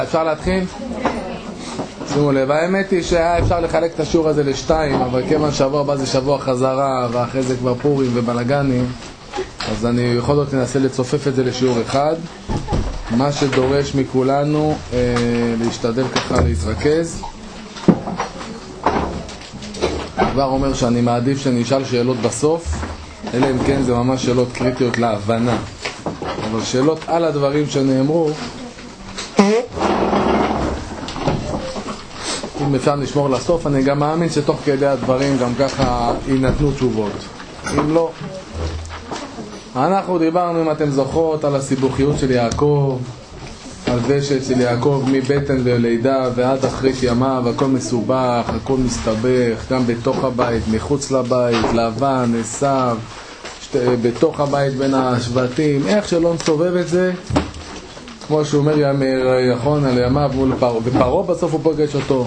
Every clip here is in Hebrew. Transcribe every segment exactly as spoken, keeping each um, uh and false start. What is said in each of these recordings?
אפשר להתחיל? שימו לב, האמת היא שהיה אפשר לחלק את השיעור הזה לשתיים, אבל כיוון שבוע הבא זה שבוע חזרה ואחרי זה כבר פורים ובלגנים, אז אני יכול להיות ננסה לצופף את זה לשיעור אחד, מה שדורש מכולנו אה, להשתדל ככה להתרכז. כבר אומר שאני מעדיף שאני אשאל שאלות בסוף, אלא אם כן זה ממש שאלות קריטיות להבנה, אבל שאלות על הדברים שנאמרו אם אפשר נשמור לסוף. אני גם מאמין שתוך כדי הדברים גם ככה יינתנו תשובות, אם לא אנחנו דיברנו, אם אתם זוכרות, על הסיבוכיות של יעקב, על ושת של יעקב מבטן ולידה ועד אחרית ימיו, הכל מסובך, הכל מסתבך, גם בתוך הבית, מחוץ לבית, לבן, עשיו, שת... בתוך הבית בין השבטים, איך שלא נסובב את זה, כמו שהוא אומר יאמר נכון על ימיו מול פרעה, ופרעה בסוף הוא פוגש אותו.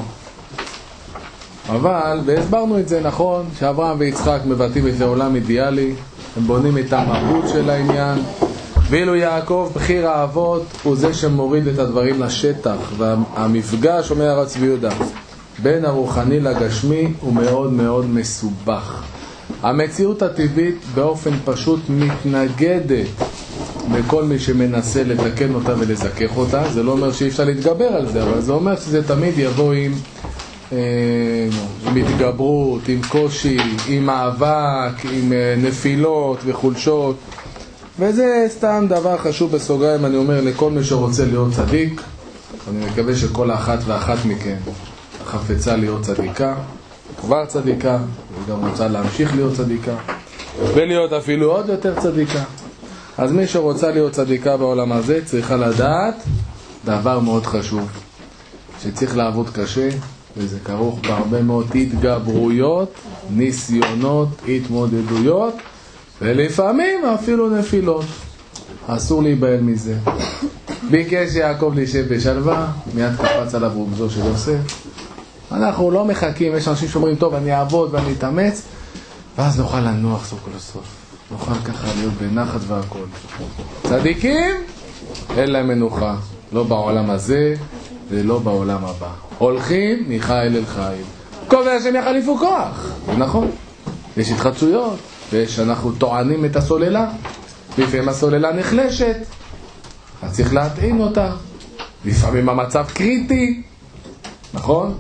אבל, והסברנו את זה נכון, שאברהם ויצחק מבטאים את העולם אידיאלי, הם בונים את המהות של העניין, ואילו יעקב בחיר האבות הוא זה שמוריד את הדברים לשטח, והמפגש, אומר הרב צבי יהודה, בין הרוחני לגשמי הוא מאוד מאוד מסובך. המציאות הטבעית באופן פשוט מתנגדת לכל מי שמנסה לתקן אותה ולזכך אותה. זה לא אומר שאי אפשר להתגבר על זה, אבל זה אומר שזה תמיד יבוא עם אה, עם התגברות, עם קושי, עם מאבק, עם אה, נפילות וחולשות. וזה סתם דבר חשוב בסוגריים, אני אומר לכל מי שרוצה להיות צדיק. אני מקווה שכל האחת ואחת מכן חפצה להיות צדיקה, כבר צדיקה, וגם רוצה להמשיך להיות צדיקה, ולהיות אפילו עוד יותר צדיקה. אז מי שרוצה להיות צדיקה בעולם הזה צריכה לדעת דבר מאוד חשוב, שצריך לעבוד קשה, וזה כרוך בהרבה מאוד התגברויות, ניסיונות, התמודדויות, ולפעמים אפילו נפילות. אסור להיבהל מזה. ביקש יעקב להישב בשלווה, מיד קפץ עליו רוגזו של יוסף. אנחנו לא מחכים, יש אנשים שאומרים טוב אני אעבוד ואני אתאמץ, ואז נוכל לנוח סוף כל הסוף, נוכל ככה להיות בנחת והכל. צדיקים אין להם מנוחה, לא בעולם הזה ולא בעולם הבא. הולכים מחיל אל חיל, קובע שהם יחליפו כוח. זה נכון, יש התחדשויות, ושאנחנו טוענים את הסוללה, לפעמים הסוללה נחלשת, אז צריך להטעין אותה, לפעמים המצב קריטי, נכון?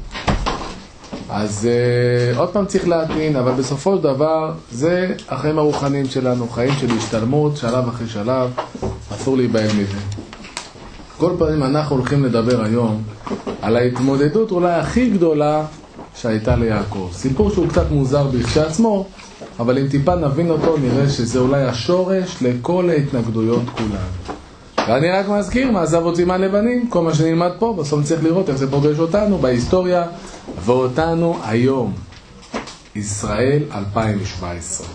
אז uh, עוד פעם צריך להטעין, אבל בסופו של דבר זה החיים הרוחניים שלנו, חיים של השתלמות, שלב אחרי שלב, אסור להיבהל מזה. כל פעמים אנחנו הולכים לדבר היום על ההתמודדות אולי הכי גדולה שהייתה ליעקב. סיפור שהוא קצת מוזר בכשעצמו, אבל אם טיפה נבין אותו נראה שזה אולי השורש לכל ההתנגדויות כולן. ואני רק מזכיר, מעשיו הוציא מהלבנים, כל מה שנלמד פה, בסוף צריך לראות איך זה פוגש אותנו בהיסטוריה, ואותנו היום, ישראל אלפיים שבע עשרה.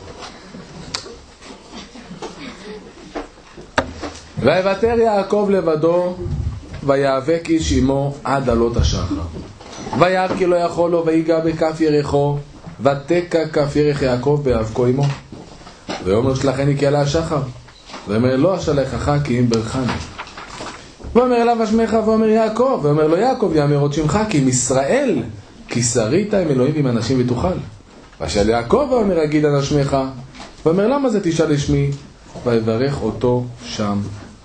ויוותר יעקב לבדו, ויאבק איש עמו עד עלות השחר. וירא כי לא יכול לו, ויגע בכף ירחו, ותקע כף ירך יעקב באבקו עמו. ויאמר שלחני כי עלה השחר. ואומר לא אשלחך כי אם ברכני. ואומר אליו אשמך, ואומר יעקב. ואומר לו יעקב יאמר עוד שמך כי אם ישראל, כי שרית עם אלוהים ועם אנשים ותוכל. ושאל יעקב ואומר אגיד על אשמך. ואומר למה זה תשאל לשמי? ויברך אותו שם.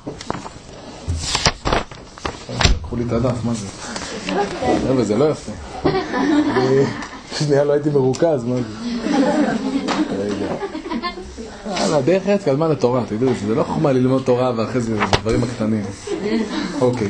לקחו לי את הדף, מה זה? אבל זה לא יפה. שנייה לא הייתי מרוכז, מה זה? רגע. יאללה, דרך ארץ קדמה לתורה, תדעו, זה לא חוכמה ללמוד תורה ואחרי זה דברים הקטנים. אוקיי.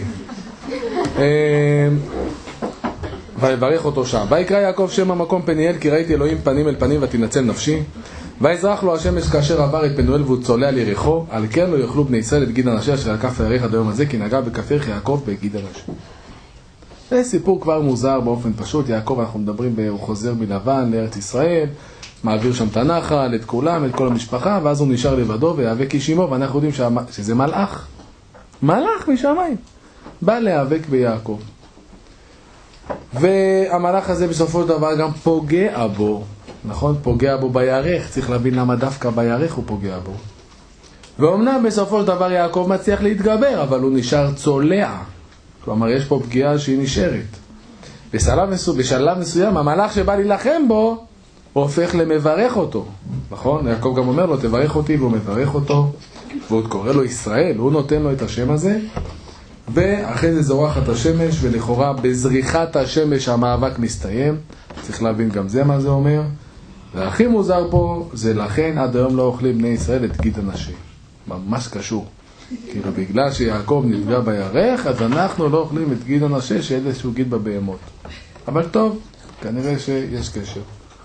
ויברך אותו שם. ויקרא יעקב שם המקום פניאל, כי ראיתי אלוהים פנים אל פנים ותנצל נפשי. ויזרח לו השמש כאשר עבר את פנואל והוא צולע על יריחו, על כן לא יאכלו בני ישראל את גיד אנשי אשר על כף הירך עד היום הזה, כי נגע בכף ירך יעקב בגיד אנשי. זה סיפור כבר מוזר באופן פשוט. יעקב, אנחנו מדברים, הוא חוזר מלבן לארץ ישראל, מעביר שם את הנחל, את כולם, את כל המשפחה, ואז הוא נשאר לבדו ויאבק איש עמו, ואנחנו יודעים שהמ... שזה מלאך, מלאך משמיים, בא להיאבק ביעקב. והמלאך הזה בסופו של דבר גם פוגע בו, נכון? פוגע בו בירך, צריך להבין למה דווקא בירך הוא פוגע בו. ואומנם בסופו של דבר יעקב מצליח להתגבר, אבל הוא נשאר צולע. כלומר, יש פה פגיעה שהיא נשארת. בשלב מסוים, בשלב מסוים, המלאך שבא להילחם בו, הוא הופך למברך אותו. נכון? יעקב גם אומר לו, תברך אותי, והוא מברך אותו, והוא קורא לו ישראל, הוא נותן לו את השם הזה, ואחרי זה זורחת השמש, ולכאורה בזריחת השמש המאבק מסתיים. צריך להבין גם זה מה זה אומר. והכי מוזר פה, זה לכן עד היום לא אוכלים בני ישראל את גיד הנשה. ממש קשור. כאילו בגלל שיעקב נפגע בירך, אז אנחנו לא אוכלים את גיד הנשה, שאלה איזשהו גיד בבהמות. אבל טוב, כנראה שיש קשר.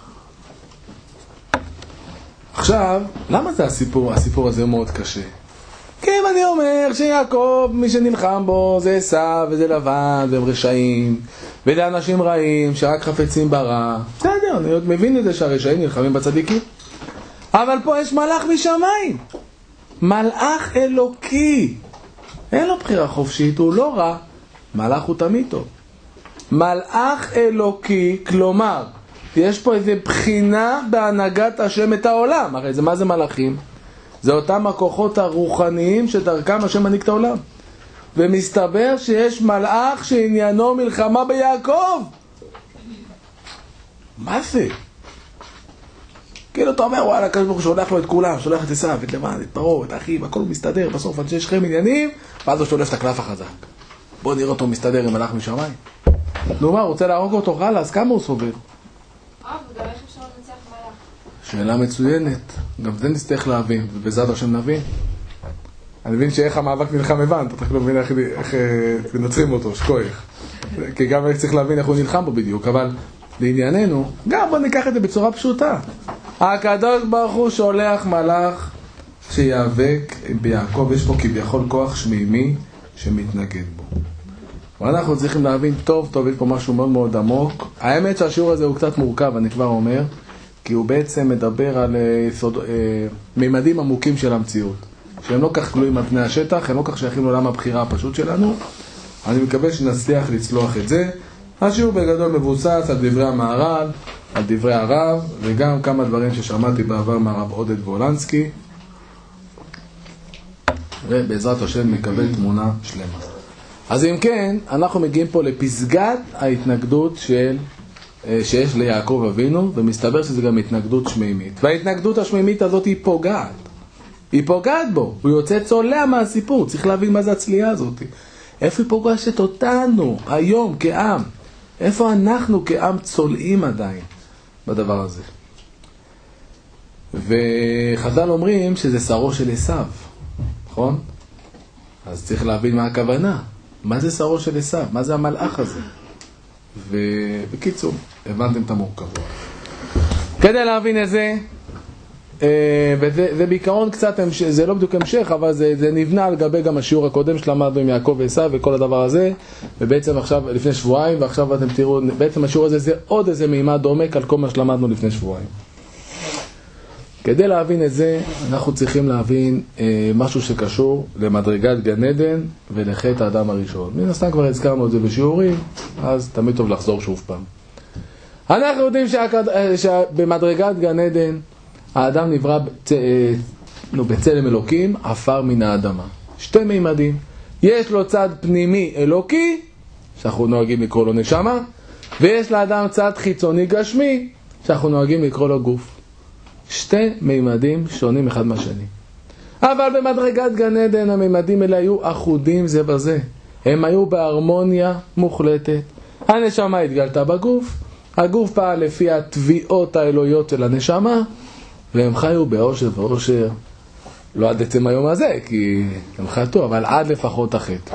עכשיו, למה זה הסיפור? הסיפור הזה הוא מאוד קשה. כי אם אני אומר שיעקב, מי שנלחם בו זה עשיו וזה לבן והם רשעים ואלה אנשים רעים שרק חפצים ברע, בסדר, אני עוד מבין את זה שהרשעים נלחמים בצדיקים, אבל פה יש מלאך משמיים, מלאך אלוקי, אין לו בחירה חופשית, הוא לא רע, מלאך הוא תמיד טוב, מלאך אלוקי, כלומר יש פה איזו בחינה בהנהגת השם את העולם. הרי זה מה זה מלאכים? זה אותם הכוחות הרוחניים שדרכם השם מנהיג את העולם. ומסתבר שיש מלאך שעניינו מלחמה ביעקב. מה זה? כאילו אתה אומר, וואלה, הקדוש ברוך הוא שולח לו את כולם, שולח את עשיו, את לבן, את פרעה, את האחים, הכל מסתדר, בסוף עד שיש שכם עניינים, ואז הוא שולף את הקלף החזק. בוא נראה אותו מסתדר עם מלאך משמיים. נו מה, רוצה להרוג אותו חלה, אז כמה הוא סובל? שאלה מצוינת, גם זה נצטרך להבין, ובעזרת השם נבין. אני מבין שאיך המאבק נלחם הבנת, אתה צריך להבין איך, איך מנצחים אותו, שכוח. כי גם איך צריך להבין איך הוא נלחם בו בדיוק, אבל לענייננו, גם בוא ניקח את זה בצורה פשוטה. הקדוש ברוך הוא שולח מלאך שיאבק ביעקב, יש פה כביכול כוח שמימי שמתנגד בו. ואנחנו צריכים להבין טוב טוב, יש פה משהו מאוד מאוד עמוק. האמת שהשיעור הזה הוא קצת מורכב, אני כבר אומר, כי הוא בעצם מדבר על סוד, אה, מימדים עמוקים של המציאות, שהם לא כך תלויים על פני השטח, הם לא כך שייכים לעולם הבחירה הפשוט שלנו. אני מקווה שנצליח לצלוח את זה. השיעור בגדול מבוסס על דברי המהר"ל, על דברי הרב, וגם כמה דברים ששמעתי בעבר מהרב עודד וולנסקי, ובעזרת השם מקבל תמונה שלמה. אז אם כן, אנחנו מגיעים פה לפסגת ההתנגדות של שיש ליעקב אבינו, ומסתבר שזה גם התנגדות שמימית. וההתנגדות השמימית הזאת היא פוגעת. היא פוגעת בו. הוא יוצא צולע מהסיפור. צריך להבין מה זה הצליעה הזאת. איפה היא פוגשת אותנו היום כעם? איפה אנחנו כעם צולעים עדיין בדבר הזה? וחז"ל אומרים שזה שרו של עשיו. נכון? אז צריך להבין מה הכוונה. מה זה שרו של עשיו? מה זה המלאך הזה? ובקיצור, הבנתם את המורכבות. כדי להבין את זה, וזה זה בעיקרון קצת, זה לא בדיוק המשך, אבל זה, זה נבנה על גבי גם השיעור הקודם שלמדנו עם יעקב ועשיו וכל הדבר הזה, ובעצם עכשיו, לפני שבועיים, ועכשיו אתם תראו, בעצם השיעור הזה זה עוד איזה מימד עומק על כל מה שלמדנו לפני שבועיים. כדי להבין את זה, אנחנו צריכים להבין אה, משהו שקשור למדרגת גן עדן ולחטא האדם הראשון. מן הסתם כבר הזכרנו את זה בשיעורים, אז תמיד טוב לחזור שוב פעם. אנחנו יודעים שבמדרגת גן עדן, האדם נברא בצ... נו, בצלם אלוקים, עפר מן האדמה. שתי מימדים. יש לו צד פנימי אלוקי, שאנחנו נוהגים לקרוא לו נשמה, ויש לאדם צד חיצוני גשמי, שאנחנו נוהגים לקרוא לו גוף. שתי מימדים שונים אחד מהשני. אבל במדרגת גן עדן המימדים האלה היו אחודים זה בזה. הם היו בהרמוניה מוחלטת. הנשמה התגלתה בגוף, הגוף פעל לפי התביעות האלוהיות של הנשמה, והם חיו באושר ואושר, לא עד עצם היום הזה, כי הם חטאו, אבל עד לפחות החטא.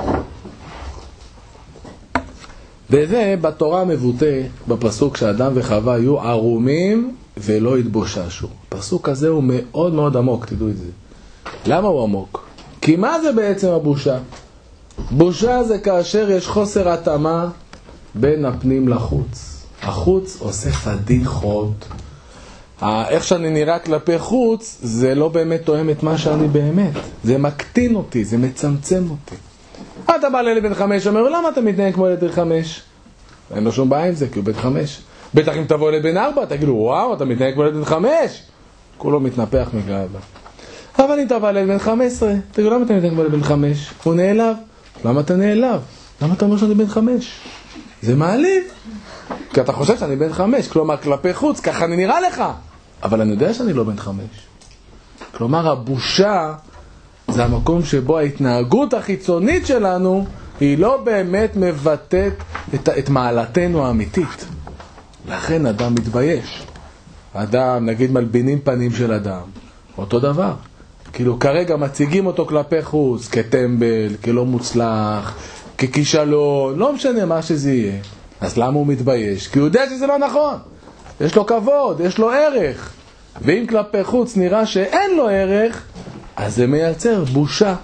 וזה בתורה מבוטא בפסוק שאדם וחווה היו ערומים ולא התבוששו. הפסוק הזה הוא מאוד מאוד עמוק, תדעו את זה. למה הוא עמוק? כי מה זה בעצם הבושה? בושה זה כאשר יש חוסר התאמה בין הפנים לחוץ. החוץ עושה פדיחות. איך שאני נראה כלפי חוץ זה לא באמת תואם את מה שאני באמת. זה מקטין אותי, זה מצמצם אותי. אתה בא לילד בן חמש, אומר, למה אתה מתנהג כמו ילד בן חמש? אין לו שום בעיה עם זה, כי הוא בן חמש. בטח אם תבוא ילד בן ארבע, תגידו, וואו, אתה מתנהג כמו ילד בן חמש. כולו מתנפח מגאווה. אבל אם תבוא לילד בן חמש עשרה, תגידו, למה אתה מתנהג כמו ילד בן חמש? הוא נעלב. למה אתה נעלב? למה אתה אומר שאני בן חמש? זה מעליב. כי אתה חושב שאני בן חמש, כלומר כלפי חוץ, ככה אני נראה לך. אבל אני יודע שאני לא בן חמש. כלומר הבושה זה המקום שבו ההתנהגות החיצונית שלנו היא לא באמת מבטאת את, את מעלתנו האמיתית. לכן אדם מתבייש. אדם, נגיד מלבינים פנים של אדם, אותו דבר. כאילו כרגע מציגים אותו כלפי חוץ, כטמבל, כלא מוצלח, ככישלון, לא משנה מה שזה יהיה. אז למה הוא מתבייש? כי הוא יודע שזה לא נכון. יש לו כבוד, יש לו ערך. ואם כלפי חוץ נראה שאין לו ערך, אז זה מייצר בושה.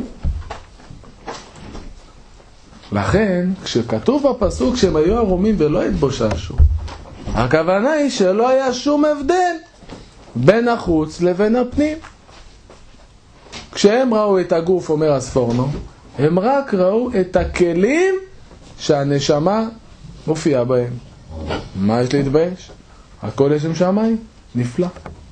לכן, כשכתוב בפסוק שהם היו ערומים ולא התבוששו, הכוונה היא שלא היה שום הבדל בין החוץ לבין הפנים. כשהם ראו את הגוף, אומר הספורנו, הם רק ראו את הכלים שהנשמה מופיעה בהם. מה יש להתבייש? הכל יש עם שמיים, נפלא.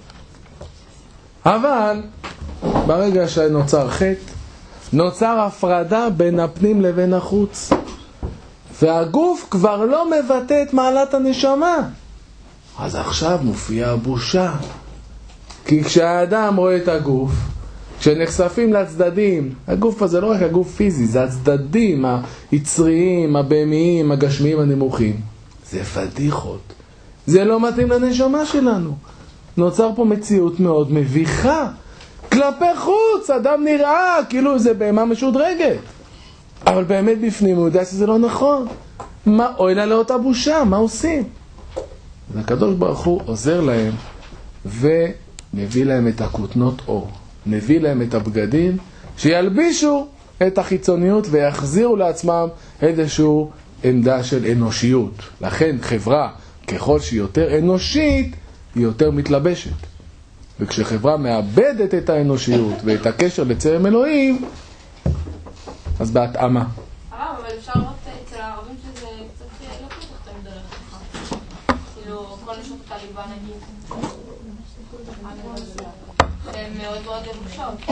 אבל ברגע שנוצר חטא, נוצר הפרדה בין הפנים לבין החוץ, והגוף כבר לא מבטא את מעלת הנשמה. אז עכשיו מופיעה הבושה. כי כשהאדם רואה את הגוף, כשנחשפים לצדדים, הגוף הזה לא רק הגוף פיזי, זה הצדדים היצריים, הבהמיים, הגשמיים, הנמוכים. זה פדיחות. זה לא מתאים לנשמה שלנו. נוצר פה מציאות מאוד מביכה. כלפי חוץ, אדם נראה כאילו זה בהמה משודרגת. אבל באמת בפנים הוא יודע שזה לא נכון. מה, אוי לה לאותה בושה, מה עושים? והקדוש ברוך הוא עוזר להם ומביא להם את הכותנות אור. מביא להם את הבגדים שילבישו את החיצוניות ויחזירו לעצמם איזושהי עמדה של אנושיות. לכן חברה, ככל שהיא יותר אנושית, היא יותר מתלבשת. וכשחברה מאבדת את האנושיות ואת הקשר לצלם אלוהים, אז בהתאמה. הרב, אבל אפשר לראות אצל הערבים שזה קצת לא כל כך תמיד דרך ככה. כאילו, כל נשות הטליבן נגיד. שהן מאוד מאוד לבושות.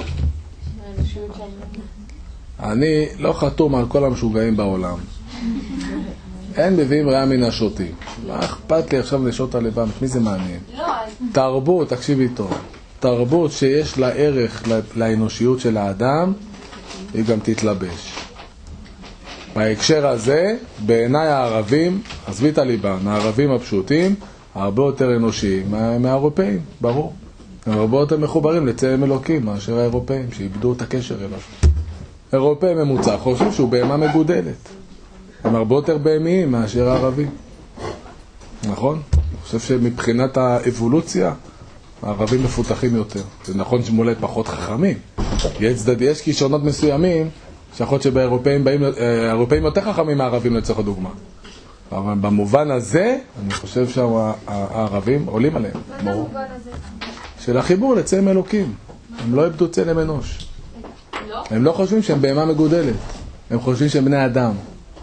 אני לא חתום על כל המשוגעים בעולם. אין מביאים רעה מן השוטים. מה אכפת לי עכשיו לשוט הלבן? מי זה מעניין? תרבות, תקשיבי טוב. תרבות שיש לה ערך לאנושיות של האדם, היא גם תתלבש. בהקשר הזה, בעיניי הערבים, עזבי את הליבן, הערבים הפשוטים, הרבה יותר אנושיים מהאירופאים, ברור. הם הרבה יותר מחוברים לצלם אלוקים מאשר האירופאים, שאיבדו את הקשר אליו. אירופאים ממוצע חושבים שהוא בהמה מגודלת. הם הרבה יותר בהמיים מאשר הערבים. נכון? אני חושב שמבחינת האבולוציה, הערבים מפותחים יותר. זה נכון שמולי פחות חכמים. יש צדד, יש כישרונות מסוימים, שיכול להיות שבאירופאים באים, האירופאים יותר חכמים מהערבים לצורך הדוגמה. אבל במובן הזה, אני חושב שהערבים עולים עליהם. מה זה המובן הזה? של החיבור לצלם אלוקים. הם לא איבדו צלם אנוש. לא? הם לא חושבים שהם בהמה מגודלת. הם חושבים שהם בני אדם.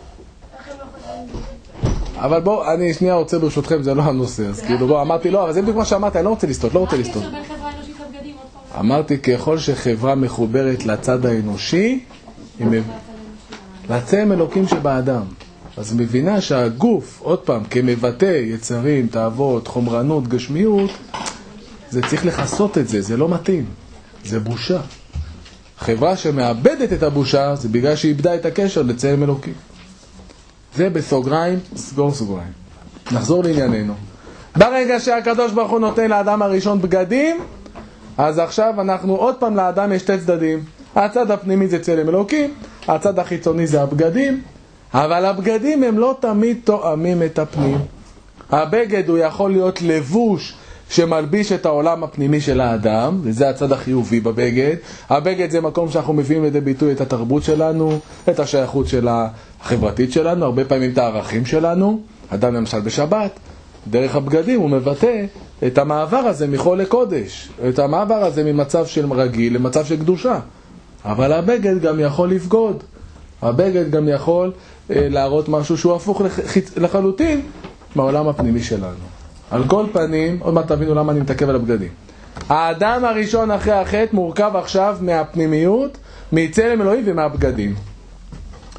אבל בואו, אני שנייה רוצה ברשותכם, זה לא הנושא. אז כאילו, בואו, אמרתי, לא, אבל זה בדיוק מה שאמרתי, אני לא רוצה לסטות, לא רוצה לסטות. מה הקשר בין חברה אנושית לבגדים? אמרתי, ככל שחברה מחוברת לצד האנושי, היא לצלם אלוקים שבאדם. אז מבינה שהגוף, עוד פעם, כמבטא יצרים, תאוות, חומרנות, גשמיות, זה צריך לחסות את זה, זה לא מתאים. זה בושה. חברה שמאבדת את הבושה, זה בגלל שהיא איבדה את הקשר לצלם אלוקים. זה בסוגריים, סגור סוגריים. נחזור לענייננו. ברגע שהקדוש ברוך הוא נותן לאדם הראשון בגדים, אז עכשיו אנחנו עוד פעם לאדם יש שתי צדדים. הצד הפנימי זה צלם אלוקים, הצד החיצוני זה הבגדים, אבל הבגדים הם לא תמיד תואמים את הפנים. הבגד הוא יכול להיות לבוש שמלביש את העולם הפנימי של האדם, וזה הצד החיובי בבגד. הבגד זה מקום שאנחנו מביאים לידי ביטוי את התרבות שלנו, את השייכות של החברתית שלנו, הרבה פעמים את הערכים שלנו. אדם למשל בשבת, דרך הבגדים הוא מבטא את המעבר הזה מחול לקודש, את המעבר הזה ממצב של רגיל למצב של קדושה. אבל הבגד גם יכול לפגוד, הבגד גם יכול אה, להראות משהו שהוא הפוך לח... לחלוטין מהעולם הפנימי שלנו. על כל פנים, עוד מעט תבינו למה אני מתעכב על הבגדים. האדם הראשון אחרי החטא מורכב עכשיו מהפנימיות, מצלם אלוהים ומהבגדים.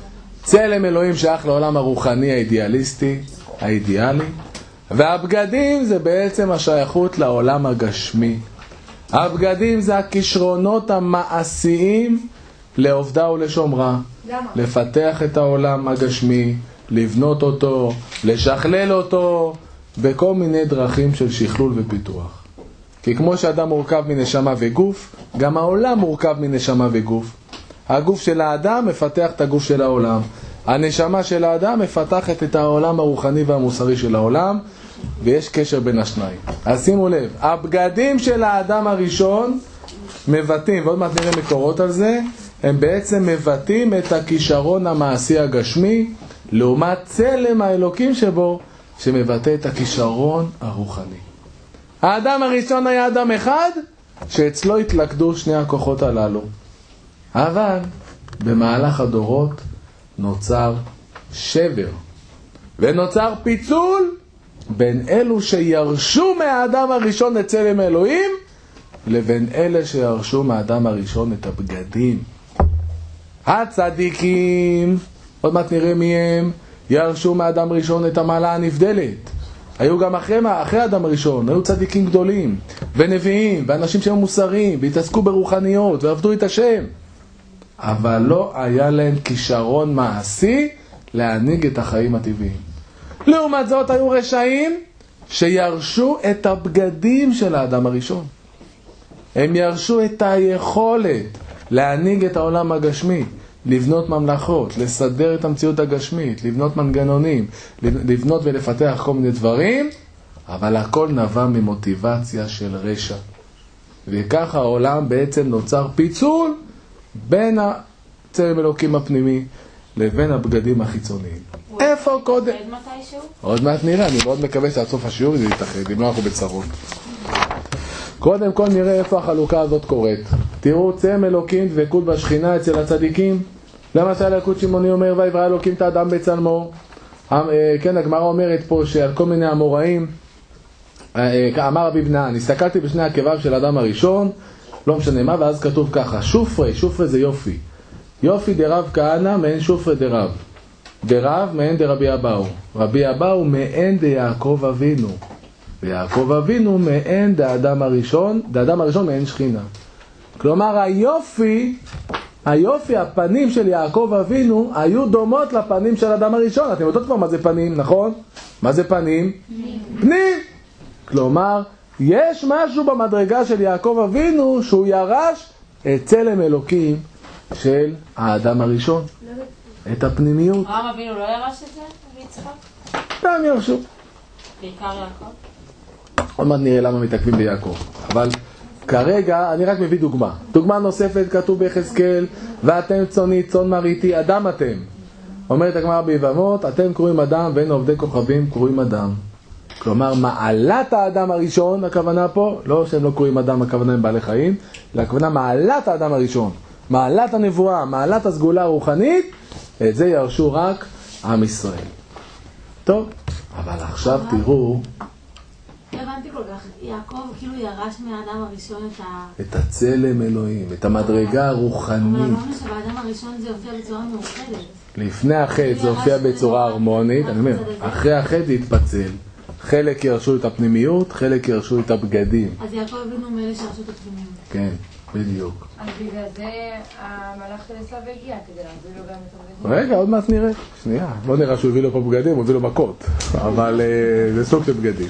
צלם אלוהים שייך לעולם הרוחני האידיאליסטי, האידיאלי, והבגדים זה בעצם השייכות לעולם הגשמי. הבגדים זה הכישרונות המעשיים לעובדה ולשומרה. למה? לפתח את העולם הגשמי, לבנות אותו, לשכלל אותו, בכל מיני דרכים של שכלול ופיתוח. כי כמו שאדם מורכב מנשמה וגוף, גם העולם מורכב מנשמה וגוף. הגוף של האדם מפתח את הגוף של העולם. הנשמה של האדם מפתחת את העולם הרוחני והמוסרי של העולם, ויש קשר בין השניים. אז שימו לב, הבגדים של האדם הראשון מבטאים, ועוד מעט נראה מקורות על זה, הם בעצם מבטאים את הכישרון המעשי הגשמי, לעומת צלם האלוקים שבו, שמבטא את הכישרון הרוחני. האדם הראשון היה אדם אחד, שאצלו התלכדו שני הכוחות הללו. אבל במהלך הדורות נוצר שבר, ונוצר פיצול בין אלו שירשו מהאדם הראשון את צלם אלוהים, לבין אלה שירשו מהאדם הראשון את הבגדים. הצדיקים, עוד מעט נראה מי הם, ירשו מהאדם הראשון את המעלה הנבדלת. היו גם אחרי, אחרי האדם הראשון, היו צדיקים גדולים, ונביאים, ואנשים שהם מוסריים, והתעסקו ברוחניות, ועבדו את השם. אבל לא היה להם כישרון מעשי להנהיג את החיים הטבעיים. לעומת זאת היו רשעים שירשו את הבגדים של האדם הראשון. הם ירשו את היכולת להנהיג את העולם הגשמי, לבנות ממלכות, לסדר את המציאות הגשמית, לבנות מנגנונים, לבנות ולפתח כל מיני דברים, אבל הכל נבע ממוטיבציה של רשע. וכך העולם בעצם נוצר פיצול בין הצלם אלוקים הפנימי לבין הבגדים החיצוניים. איפה קודם? עוד מעט נראה, אני מאוד מקווה שעד סוף השיעור זה יתאחד, אם לא אנחנו בצרות. קודם כל נראה איפה החלוקה הזאת קורית. תראו, צלם אלוקים דבקות בשכינה אצל הצדיקים. למשל ילקוט שמעוני אומר, ויברא אלוקים את האדם בצלמו. כן, הגמרא אומרת פה שעל כל מיני אמוראים, אמר רבי בנן, הסתכלתי בשני עקביו של האדם הראשון, לא משנה מה, ואז כתוב ככה, שופרי, שופרי זה יופי. יופי דרב כהנא מעין שופרי דרב. דרב מעין דרבי אבאו. רבי אבאו מעין דיעקב אבינו. ויעקב אבינו מעין דאדם הראשון, דאדם הראשון מעין שכינה. כלומר היופי, היופי, הפנים של יעקב אבינו היו דומות לפנים של אדם הראשון. אתם יודעות כבר מה זה פנים, נכון? מה זה פנים? פנים. פנים. כלומר, יש משהו במדרגה של יעקב אבינו שהוא ירש את צלם אלוקים של האדם הראשון. את הפנימיות. אברהם אבינו לא ירש את זה? ויצחק? גם ירשו. בעיקר יעקב? עוד מעט נראה למה מתעכבים ביעקב. אבל כרגע אני רק מביא דוגמה. דוגמה נוספת כתוב ביחזקאל, ואתם צוני צאן מרעיתי, אדם אתם. אומרת הגמרא ביבמות, אתם קוראים אדם ואין עובדי כוכבים קוראים אדם. כלומר מעלת האדם הראשון, הכוונה פה, לא שהם לא קוראים אדם, הכוונה הם בעלי חיים, אלא הכוונה מעלת האדם הראשון, מעלת הנבואה, מעלת הסגולה הרוחנית, את זה ירשו רק עם ישראל. טוב, אבל עכשיו תראו, הבנתי כל כך, יעקב כאילו ירש מהאדם הראשון את ה... את הצלם אלוהים, את המדרגה הרוחנית. אבל אמרנו שבאדם הראשון זה הופיע בצורה מאוחדת. לפני החטא זה הופיע בצורה הרמונית, אני אומר, אחרי החטא זה התפצל. חלק ירשו את הפנימיות, חלק ירשו את הבגדים. אז יעקב אבינו מאלה שירשו את הפנימיות. כן, בדיוק. אז בגלל זה המלאך של עשיו הגיע, כדי להביא לו גם את הבגדים. רגע, עוד מעט נראה. שנייה, לא נראה שהוא הביא לו פה בגדים, הוא הביא לו מכות. אבל זה סוג של בגדים.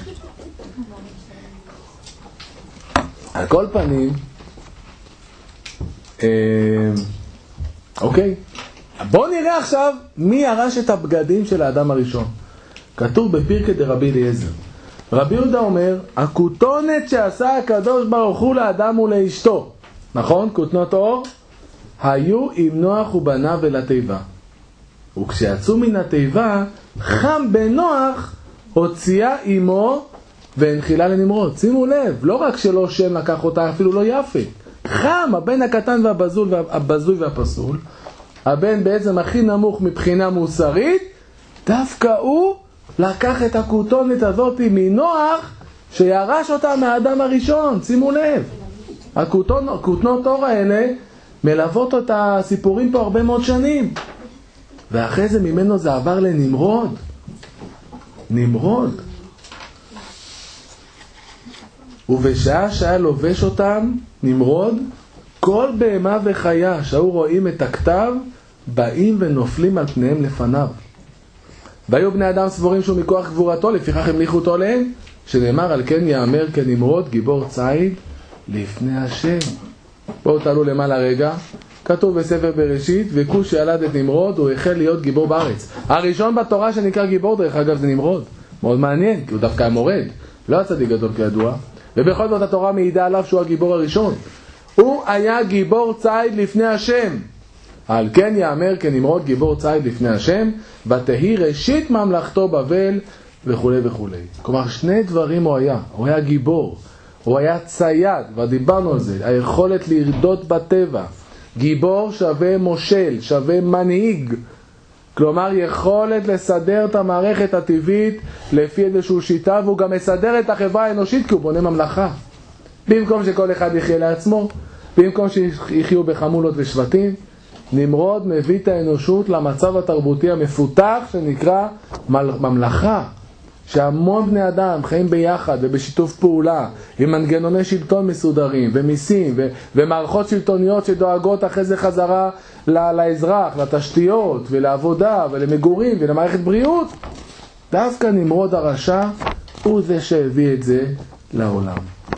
על כל פנים, אוקיי, בואו נראה עכשיו מי ירש את הבגדים של האדם הראשון. כתוב בפרקי דרבי אליעזר. רבי יהודה אומר, הכותונת שעשה הקדוש ברוך הוא לאדם ולאשתו, נכון? כותנות אור, היו עם נוח ובניו אל התיבה. וכשיצאו מן התיבה, חם בנוח הוציאה אמו והנחילה לנמרוד. שימו לב, לא רק שלא שם לקח אותה, אפילו לא יפה. חם, הבן הקטן והבזול והבזוי והפסול, הבן בעצם הכי נמוך מבחינה מוסרית, דווקא הוא לקח את הכותונת הזאת מנוח שירש אותה מהאדם הראשון. שימו לב, הכותנות אור האלה מלוות את הסיפורים פה הרבה מאוד שנים. ואחרי זה ממנו זה עבר לנמרוד. נמרוד. ובשעה שהיה לובש אותם, נמרוד, כל בהמה וחיה שהיו רואים את הכתב, באים ונופלים על פניהם לפניו. והיו בני אדם סבורים שהוא מכוח גבורתו, לפיכך המליכו אותו עליהם, שנאמר על כן יאמר כנמרוד גיבור ציד לפני השם. בואו תעלו למעלה רגע. כתוב בספר בראשית, וכוש ילד את נמרוד, הוא החל להיות גיבור בארץ. הראשון בתורה שנקרא גיבור, דרך אגב, זה נמרוד. מאוד מעניין, כי הוא דווקא מורד. לא הצדיק גדול כידוע. ובכל זאת התורה מעידה עליו שהוא הגיבור הראשון. הוא היה גיבור ציד לפני השם. על כן יאמר כנמרוד גיבור ציד לפני השם, ותהי ראשית ממלכתו בבל, וכו' וכו'. כלומר, שני דברים הוא היה. הוא היה גיבור. הוא היה צייד, ודיברנו על זה. היכולת לרדות בטבע. גיבור שווה מושל, שווה מנהיג. כלומר, יכולת לסדר את המערכת הטבעית לפי איזשהו שיטה, והוא גם מסדר את החברה האנושית כי הוא בונה ממלכה. במקום שכל אחד יחיה לעצמו, במקום שיחיו בחמולות ושבטים, נמרוד מביא את האנושות למצב התרבותי המפותח שנקרא ממלכה. שהמון בני אדם חיים ביחד ובשיתוף פעולה עם מנגנוני שלטון מסודרים ומיסים ו- ומערכות שלטוניות שדואגות אחרי זה חזרה ל- לאזרח, לתשתיות ולעבודה ולמגורים ולמערכת בריאות. דווקא נמרוד הרשע הוא זה שהביא את זה לעולם.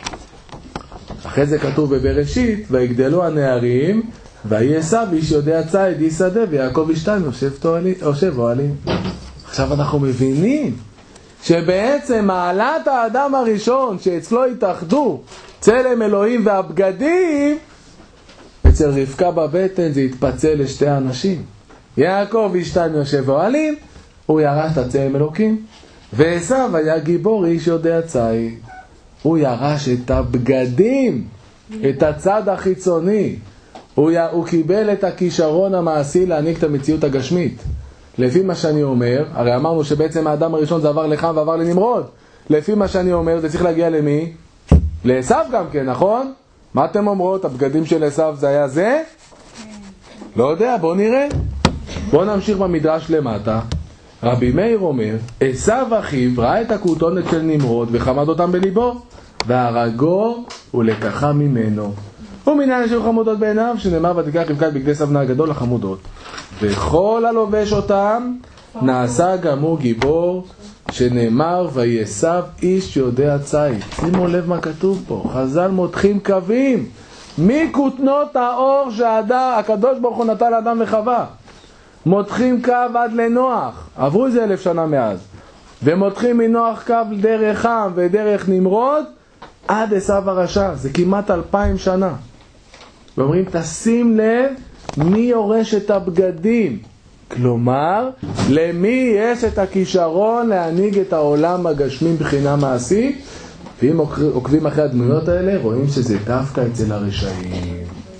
אחרי זה כתוב בבראשית, ויגדלו הנערים ויהי עשיו איש יודע ציד איש שדה ויעקב ישתן יושב אוהלים. עכשיו אנחנו מבינים שבעצם מעלת האדם הראשון שאצלו התאחדו צלם אלוהים והבגדים, אצל רבקה בבטן זה התפצל לשתי אנשים. יעקב ישתן יושב אוהלים, הוא ירש את הצלם אלוקים, ועשיו היה גיבור איש יודע ציד. הוא ירש את הבגדים, את הצד החיצוני. הוא, י... הוא קיבל את הכישרון המעשי להעניק את המציאות הגשמית. לפי מה שאני אומר, הרי אמרנו שבעצם האדם הראשון זה עבר לחם ועבר לנמרוד. לפי מה שאני אומר, זה צריך להגיע למי? לעשיו גם כן, נכון? מה אתם אומרות? הבגדים של עשיו זה היה זה? לא יודע, בוא נראה. בוא נמשיך במדרש למטה. רבי מאיר אומר, עשיו אחיו ראה את הכותונת של נמרוד וחמד אותם בליבו, והרגו ולקחה ממנו. ומניין שהיו חמודות בעיניו, שנאמר ותיקח רבקה בגדי עשיו בנה הגדול החמודות. וכל הלובש אותם נעשה גם הוא גיבור, שנאמר ויהי עשיו איש יודע ציד. שימו לב מה כתוב פה, חז"ל מותחים קווים מכותנות האור שהקדוש ברוך הוא נתן לאדם וחווה, מותחים קו עד לנוח, עברו איזה אלף שנה מאז, ומותחים מנוח קו דרך חם ודרך נמרוד עד עשיו הרשע, זה כמעט אלפיים שנה. ואומרים תשים לב מי יורש את הבגדים, כלומר למי יש את הכישרון להנהיג את העולם הגשמי מבחינה מעשית. ואם עוקבים אחרי הדמויות האלה רואים שזה דווקא אצל הרשעים.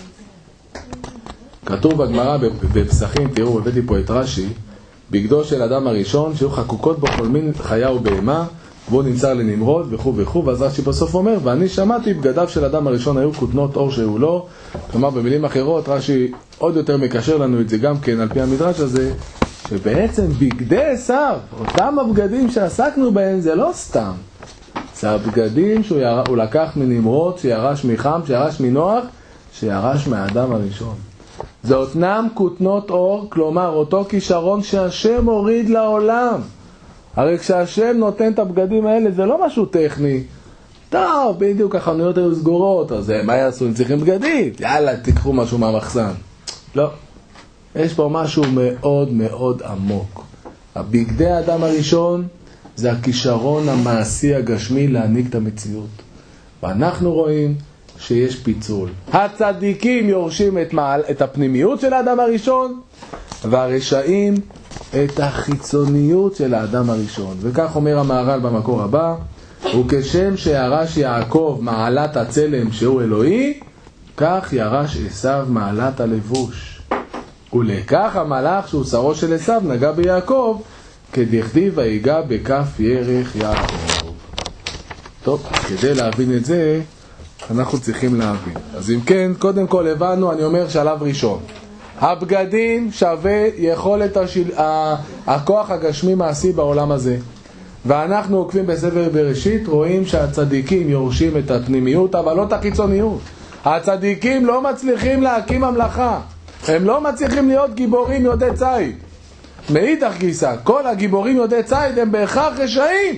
כתוב בגמרא בפסחים, תראו, הבאתי פה את רש"י, בגדו של אדם הראשון שהיו חקוקות בו כל מין חיה ובהמה, והוא נמסר לנמרוד וכו' וכו'. ואז רש"י בסוף אומר, ואני שמעתי בגדיו של אדם הראשון היו כותנות אור שהוא לא. כלומר במילים אחרות רש"י עוד יותר מקשר לנו את זה גם כן על פי המדרש הזה, שבעצם בגדי עשיו, אותם הבגדים שעסקנו בהם, זה לא סתם, זה הבגדים שהוא יר... לקח מנמרוד, שירש מחם, שירש מנוח, שירש מהאדם הראשון. זה אותנם כותנות אור, כלומר אותו כישרון שהשם הוריד לעולם. הרי כשהשם נותן את הבגדים האלה זה לא משהו טכני. טוב, בדיוק החנויות היו סגורות, אז מה יעשו? הם צריכים בגדים, יאללה תיקחו משהו מהמחסן. לא, יש פה משהו מאוד מאוד עמוק. הבגדי האדם הראשון זה הכישרון המעשי הגשמי להעניק את המציאות, ואנחנו רואים שיש פיצול. הצדיקים יורשים את, מעל, את הפנימיות של האדם הראשון, והרשעים את החיצוניות של האדם הראשון. וכך אומר המהר"ל במקור הבא, וכשם שירש יעקב מעלת הצלם שהוא אלוהי, כך ירש עשיו מעלת הלבוש. ולכך המלאך שהוא שרו של עשיו נגע ביעקב, כדכתיב ויגע בכף ירך יעקב. טוב, כדי להבין את זה אנחנו צריכים להבין. אז אם כן, קודם כל הבנו, אני אומר שלב ראשון, הבגדים שווה יכולת השיל... הכוח הגשמי מעשי בעולם הזה. ואנחנו עוקבים בספר בראשית, רואים שהצדיקים יורשים את הפנימיות, אבל לא את החיצוניות. הצדיקים לא מצליחים להקים ממלכה. הם לא מצליחים להיות גיבורים יודעי ציד. מאידך גיסא, כל הגיבורים יודעי ציד הם בהכרח רשעים.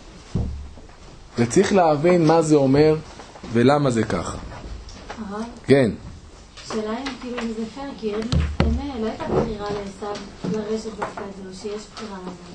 וצריך להבין מה זה אומר ולמה זה ככה. הרב? כן. שאלה אם כאילו זה פייר, כי אין, לא הייתה בחירה לעשו לרשת דווקא את זה, או שיש בחירה לזה.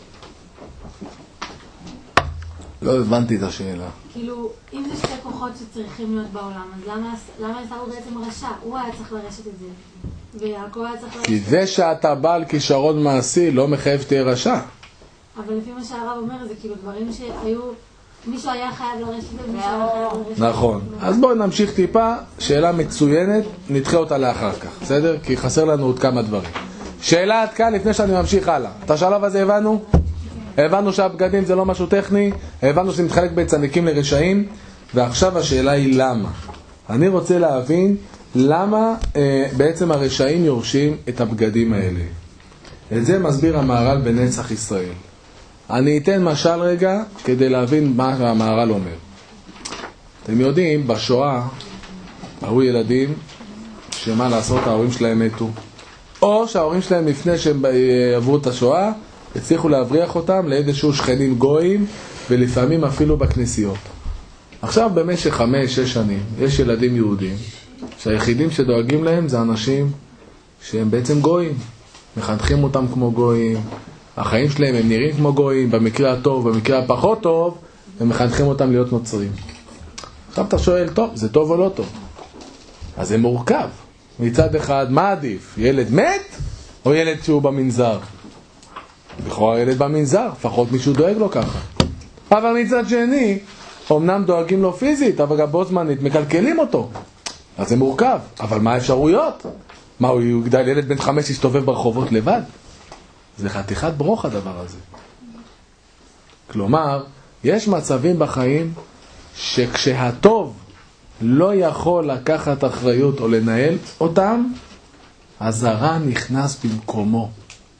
לא הבנתי את השאלה. כאילו, אם זה שתי כוחות שצריכים להיות בעולם, אז למה, למה עשו הוא בעצם רשע? הוא היה צריך לרשת את זה. ויעקב היה צריך לרשת. כי זה שאתה בעל כישרון מעשי לא מחייב שתהיה רשע. אבל לפי מה שהרב אומר, זה כאילו דברים שהיו... מישהו היה חייב לרשת את זה, מישהו היה חייב לרשת. נכון. אז בואו נמשיך טיפה. שאלה מצוינת, נדחה אותה לאחר כך. בסדר? כי חסר לנו עוד כמה דברים. שאלה עד כאן לפני שאני ממשיך הלאה. את השלב הזה הבנו? הבנו שהבגדים זה לא משהו טכני, הבנו שזה מתחלק בין צדיקים לרשעים, ועכשיו השאלה היא למה. אני רוצה להבין למה אה, בעצם הרשעים יורשים את הבגדים האלה. את זה מסביר המהר"ל בנצח ישראל. אני אתן משל רגע כדי להבין מה המהר"ל אומר. אתם יודעים, בשואה היו ילדים שמה לעשות, ההורים שלהם מתו. או שההורים שלהם לפני שהם עברו את השואה, הצליחו להבריח אותם לאיזשהו שכנים גויים, ולפעמים אפילו בכנסיות. עכשיו במשך חמש, שש שנים, יש ילדים יהודים, שהיחידים שדואגים להם זה אנשים שהם בעצם גויים. מחנכים אותם כמו גויים, החיים שלהם הם נראים כמו גויים, במקרה הטוב, במקרה הפחות טוב, הם מחנכים אותם להיות נוצרים. עכשיו אתה שואל, טוב, זה טוב או לא טוב? אז זה מורכב. מצד אחד, מה עדיף? ילד מת או ילד שהוא במנזר? לכאורה ילד במנזר, לפחות מישהו דואג לו ככה. אבל מצד שני, אמנם דואגים לו פיזית, אבל גם בו זמנית מקלקלים אותו. אז זה מורכב, אבל מה האפשרויות? מה, הוא יגדל ילד בן חמש יסתובב ברחובות לבד? זה חתיכת ברוך הדבר הזה. כלומר, יש מצבים בחיים שכשהטוב לא יכול לקחת אחריות או לנהל אותם, אז הרע נכנס במקומו.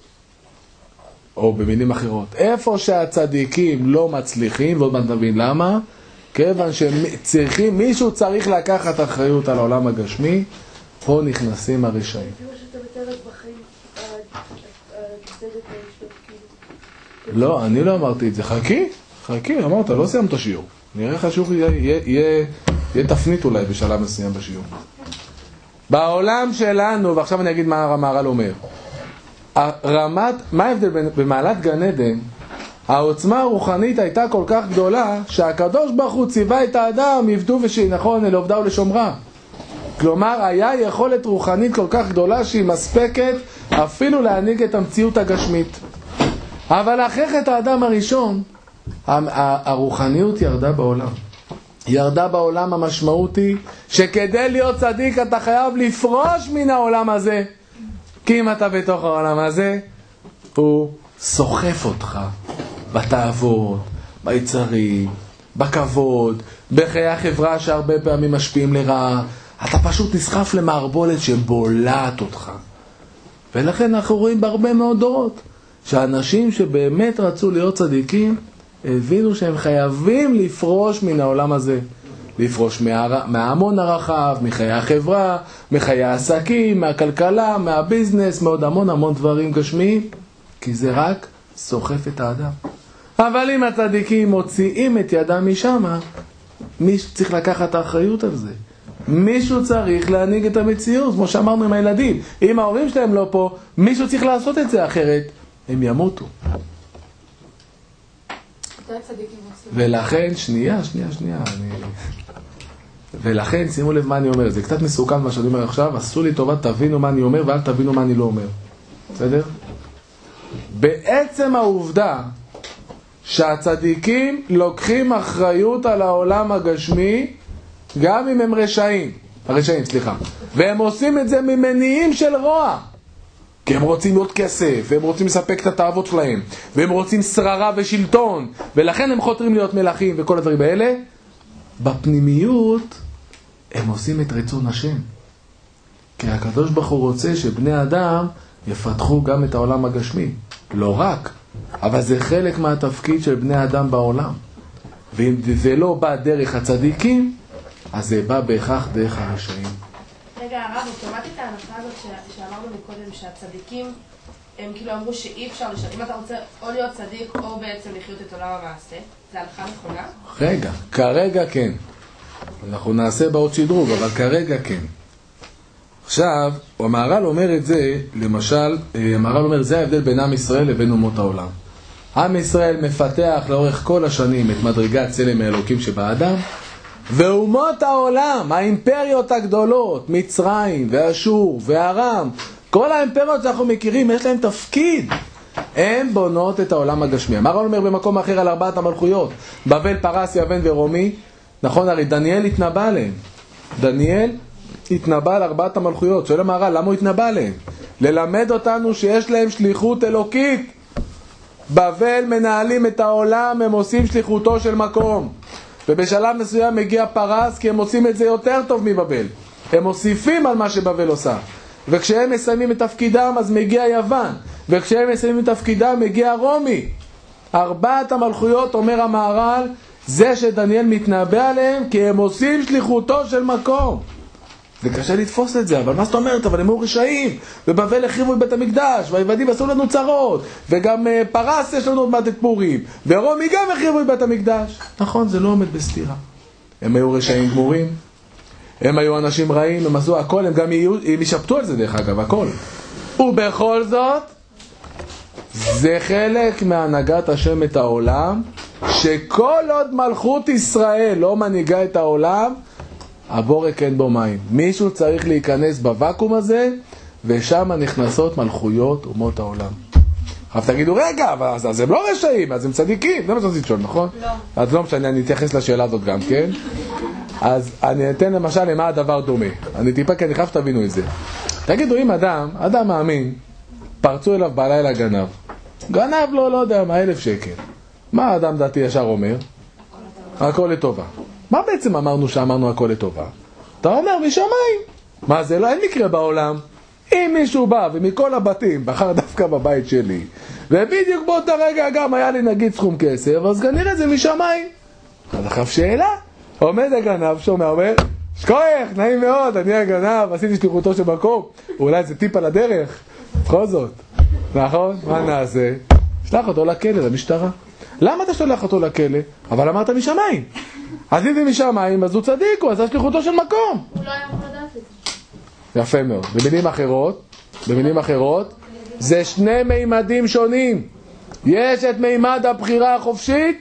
או במילים אחרות, איפה שהצדיקים לא מצליחים, ועוד מעט נבין למה, כיוון שצריכים, מישהו צריך לקחת אחריות על העולם הגשמי, פה נכנסים הרשעים. לא, אני לא אמרתי את זה. חכי, חכי, אמרת, לא סיימת השיעור. נראה חשוב, יהיה תפנית אולי בשלב מסוים בשיעור. בעולם שלנו, ועכשיו אני אגיד מה המהר"ל אומר. הרמת, מה ההבדל במעלת גן עדן? העוצמה הרוחנית הייתה כל כך גדולה שהקדוש ברוך הוא ציווה את האדם יבדו ושנכון לעובדה ולשומרה. כלומר היה יכולת רוחנית כל כך גדולה שהיא מספקת אפילו להנהיג את המציאות הגשמית. אבל אחרי חטא האדם הראשון הרוחניות ירדה בעולם. ירדה בעולם. המשמעות היא שכדי להיות צדיק אתה חייב לפרוש מן העולם הזה. כי אם אתה בתוך העולם הזה, הוא סוחף אותך בתאוות, ביצרים, בכבוד, בחיי החברה שהרבה פעמים משפיעים לרעה. אתה פשוט נסחף למערבולת שבולעת אותך. ולכן אנחנו רואים בהרבה מאוד דורות שאנשים שבאמת רצו להיות צדיקים הבינו שהם חייבים לפרוש מן העולם הזה. לפרוש מההמון הרחב, מחיי החברה, מחיי העסקים, מהכלכלה, מהביזנס, מעוד המון המון דברים גשמיים, כי זה רק סוחף את האדם. אבל אם הצדיקים מוציאים את ידם משם, מישהו צריך לקחת את האחריות על זה. מישהו צריך להנהיג את המציאות, כמו שאמרנו עם הילדים. אם ההורים שלהם לא פה, מישהו צריך לעשות את זה, אחרת הם ימותו. ולכן, שנייה, שנייה, שנייה, אני... ולכן, שימו לב מה אני אומר, זה קצת מסוכן מה שאני אומר עכשיו, עשו לי טובה, תבינו מה אני אומר ואל תבינו מה אני לא אומר. בסדר? בעצם העובדה שהצדיקים לוקחים אחריות על העולם הגשמי, גם אם הם רשעים, הרשעים, סליחה, והם עושים את זה ממניעים של רוע, כי הם רוצים להיות כסף, והם רוצים לספק את התאוות שלהם, והם רוצים שררה ושלטון, ולכן הם חותרים להיות מלכים וכל הדברים האלה. בפנימיות הם עושים את רצון השם. כי הקדוש ברוך הוא רוצה שבני אדם יפתחו גם את העולם הגשמי. לא רק, אבל זה חלק מהתפקיד של בני אדם בעולם. ואם זה לא בא דרך הצדיקים, אז זה בא בהכרח דרך הרשעים. רגע, הרב, אוטומטית ההנחה הזאת ש- שאמרנו מקודם, שהצדיקים, הם כאילו אמרו שאי אפשר לשאול, אם אתה רוצה או להיות צדיק או בעצם לחיות את עולם המעשה, זה הנחה נכונה? רגע, כרגע כן. אנחנו נעשה בעוד שדרוג, אבל כרגע כן. עכשיו, המהר"ל אומר את זה, למשל, המהר"ל אומר, זה ההבדל בין עם ישראל לבין אומות העולם. עם ישראל מפתח לאורך כל השנים את מדרגת צלם האלוקים שבאדם, ואומות העולם, האימפריות הגדולות, מצרים ואשור וארם, כל האימפריות שאנחנו מכירים, יש להם תפקיד. הן בונות את העולם הגשמי. המהר"ל אומר במקום אחר על ארבעת המלכויות, בבל, פרס, יוון ורומי, נכון, הרי דניאל התנבא עליהם. דניאל התנבא על ארבעת המלכויות. שואל המהר"ל, למה הוא התנבא עליהם? ללמד אותנו שיש להם שליחות אלוקית. בבל מנהלים את העולם, הם עושים שליחותו של מקום. ובשלב מסוים מגיע פרס, כי הם עושים את זה יותר טוב מבבל. הם מוסיפים על מה שבבל עושה. וכשהם מסיימים את תפקידם, אז מגיע יוון. וכשהם מסיימים את תפקידם, מגיע רומי. ארבעת המלכויות, אומר המהר"ל, זה שדניאל מתנבא עליהם, כי הם עושים שליחותו של מקום. זה קשה לתפוס את זה, אבל מה זאת אומרת? אבל הם היו רשעים, ובבל החריבו את בית המקדש, והעבדים עשו לנו צרות, וגם uh, פרס יש לנו עוד מעט את פורים, ורומי גם החריבו את בית המקדש. נכון, זה לא עומד בסתירה. הם היו רשעים גמורים, הם היו אנשים רעים, הם עשו הכל, הם גם יהיו, הם ישפטו על זה דרך אגב, הכל. ובכל זאת, זה חלק מהנהגת השם את העולם, שכל עוד מלכות ישראל לא מנהיגה את העולם, הבורק אין בו מים. מישהו צריך להיכנס בוואקום הזה, ושם נכנסות מלכויות אומות העולם. עכשיו תגידו, רגע, אז, אז הם לא רשעים, אז הם צדיקים. זה מה שרציתי לשאול, נכון? לא. אז לא משנה, אני אתייחס לשאלה הזאת גם, כן? אז אני אתן למשל למה הדבר דומה. אני טיפה כי אני חייב שתבינו את זה. תגידו, אם אדם, אדם מאמין, פרצו אליו בלילה גנב. גנב לו, לא יודע, מה אלף שקל. מה האדם דתי ישר אומר? הכל לטובה. מה בעצם אמרנו שאמרנו הכל לטובה? אתה אומר משמיים. מה זה לא? אין מקרה בעולם. אם מישהו בא ומכל הבתים בחר דווקא בבית שלי, ובדיוק באותה רגע גם היה לי נגיד סכום כסף, אז כנראה זה משמיים. אז עכשיו שאלה. עומד הגנב, שומע, אומר, שכוח, נעים מאוד, אני הגנב, עשיתי שליחותו של מקום. אולי זה טיפ על הדרך. בכל זאת. נכון? מה נעשה? שלח אותו לכלא, למשטרה. למה אתה שולח אותו לכלא? אבל אמרת משמיים. אז אם זה משמיים, אז הוא צדיק, הוא עשה שליחותו של מקום. הוא לא היה יכול לדעת את זה. יפה מאוד. במילים אחרות, במילים אחרות, זה שני מימדים שונים. יש את מימד הבחירה החופשית,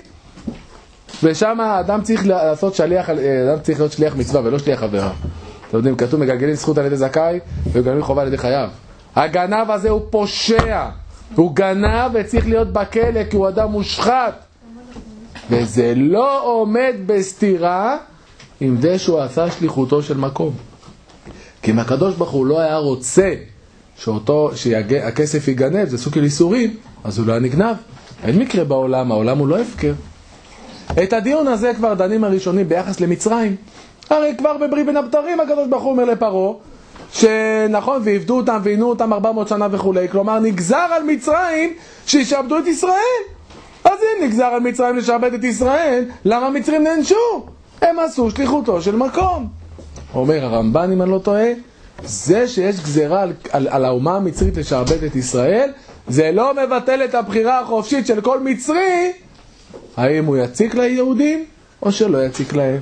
ושם האדם צריך לעשות שליח, אדם צריך להיות שליח מצווה ולא שליח עבירה. אתם יודעים, כתוב מגלגלים זכות על ידי זכאי, וגלגלים חובה על ידי חייב. הגנב הזה הוא פושע. הוא גנב וצריך להיות בכלא כי הוא אדם מושחת. וזה לא עומד בסתירה עם זה שהוא עשה שליחותו של מקום. כי אם הקדוש ברוך הוא לא היה רוצה שאותו, שהכסף ייגנב, זה סוג של איסורים, אז הוא לא היה נגנב. אין מקרה בעולם, העולם הוא לא הפקר. את הדיון הזה כבר דנים הראשונים ביחס למצרים. הרי כבר בבריא בין הבתרים הקדוש ברוך הוא אומר לפרעה, שנכון, ועבדו אותם ועינו אותם ארבע מאות שנה וכו'. כלומר, נגזר על מצרים שישעבדו את ישראל. אז אם נגזר על מצרים לשעבד את ישראל, למה מצרים נענשו? הם עשו שליחותו של מקום. אומר הרמב"ן, אם אני לא טועה, זה שיש גזירה על, על, על האומה המצרית לשעבד את ישראל, זה לא מבטל את הבחירה החופשית של כל מצרי, האם הוא יציק ליהודים או שלא יציק להם.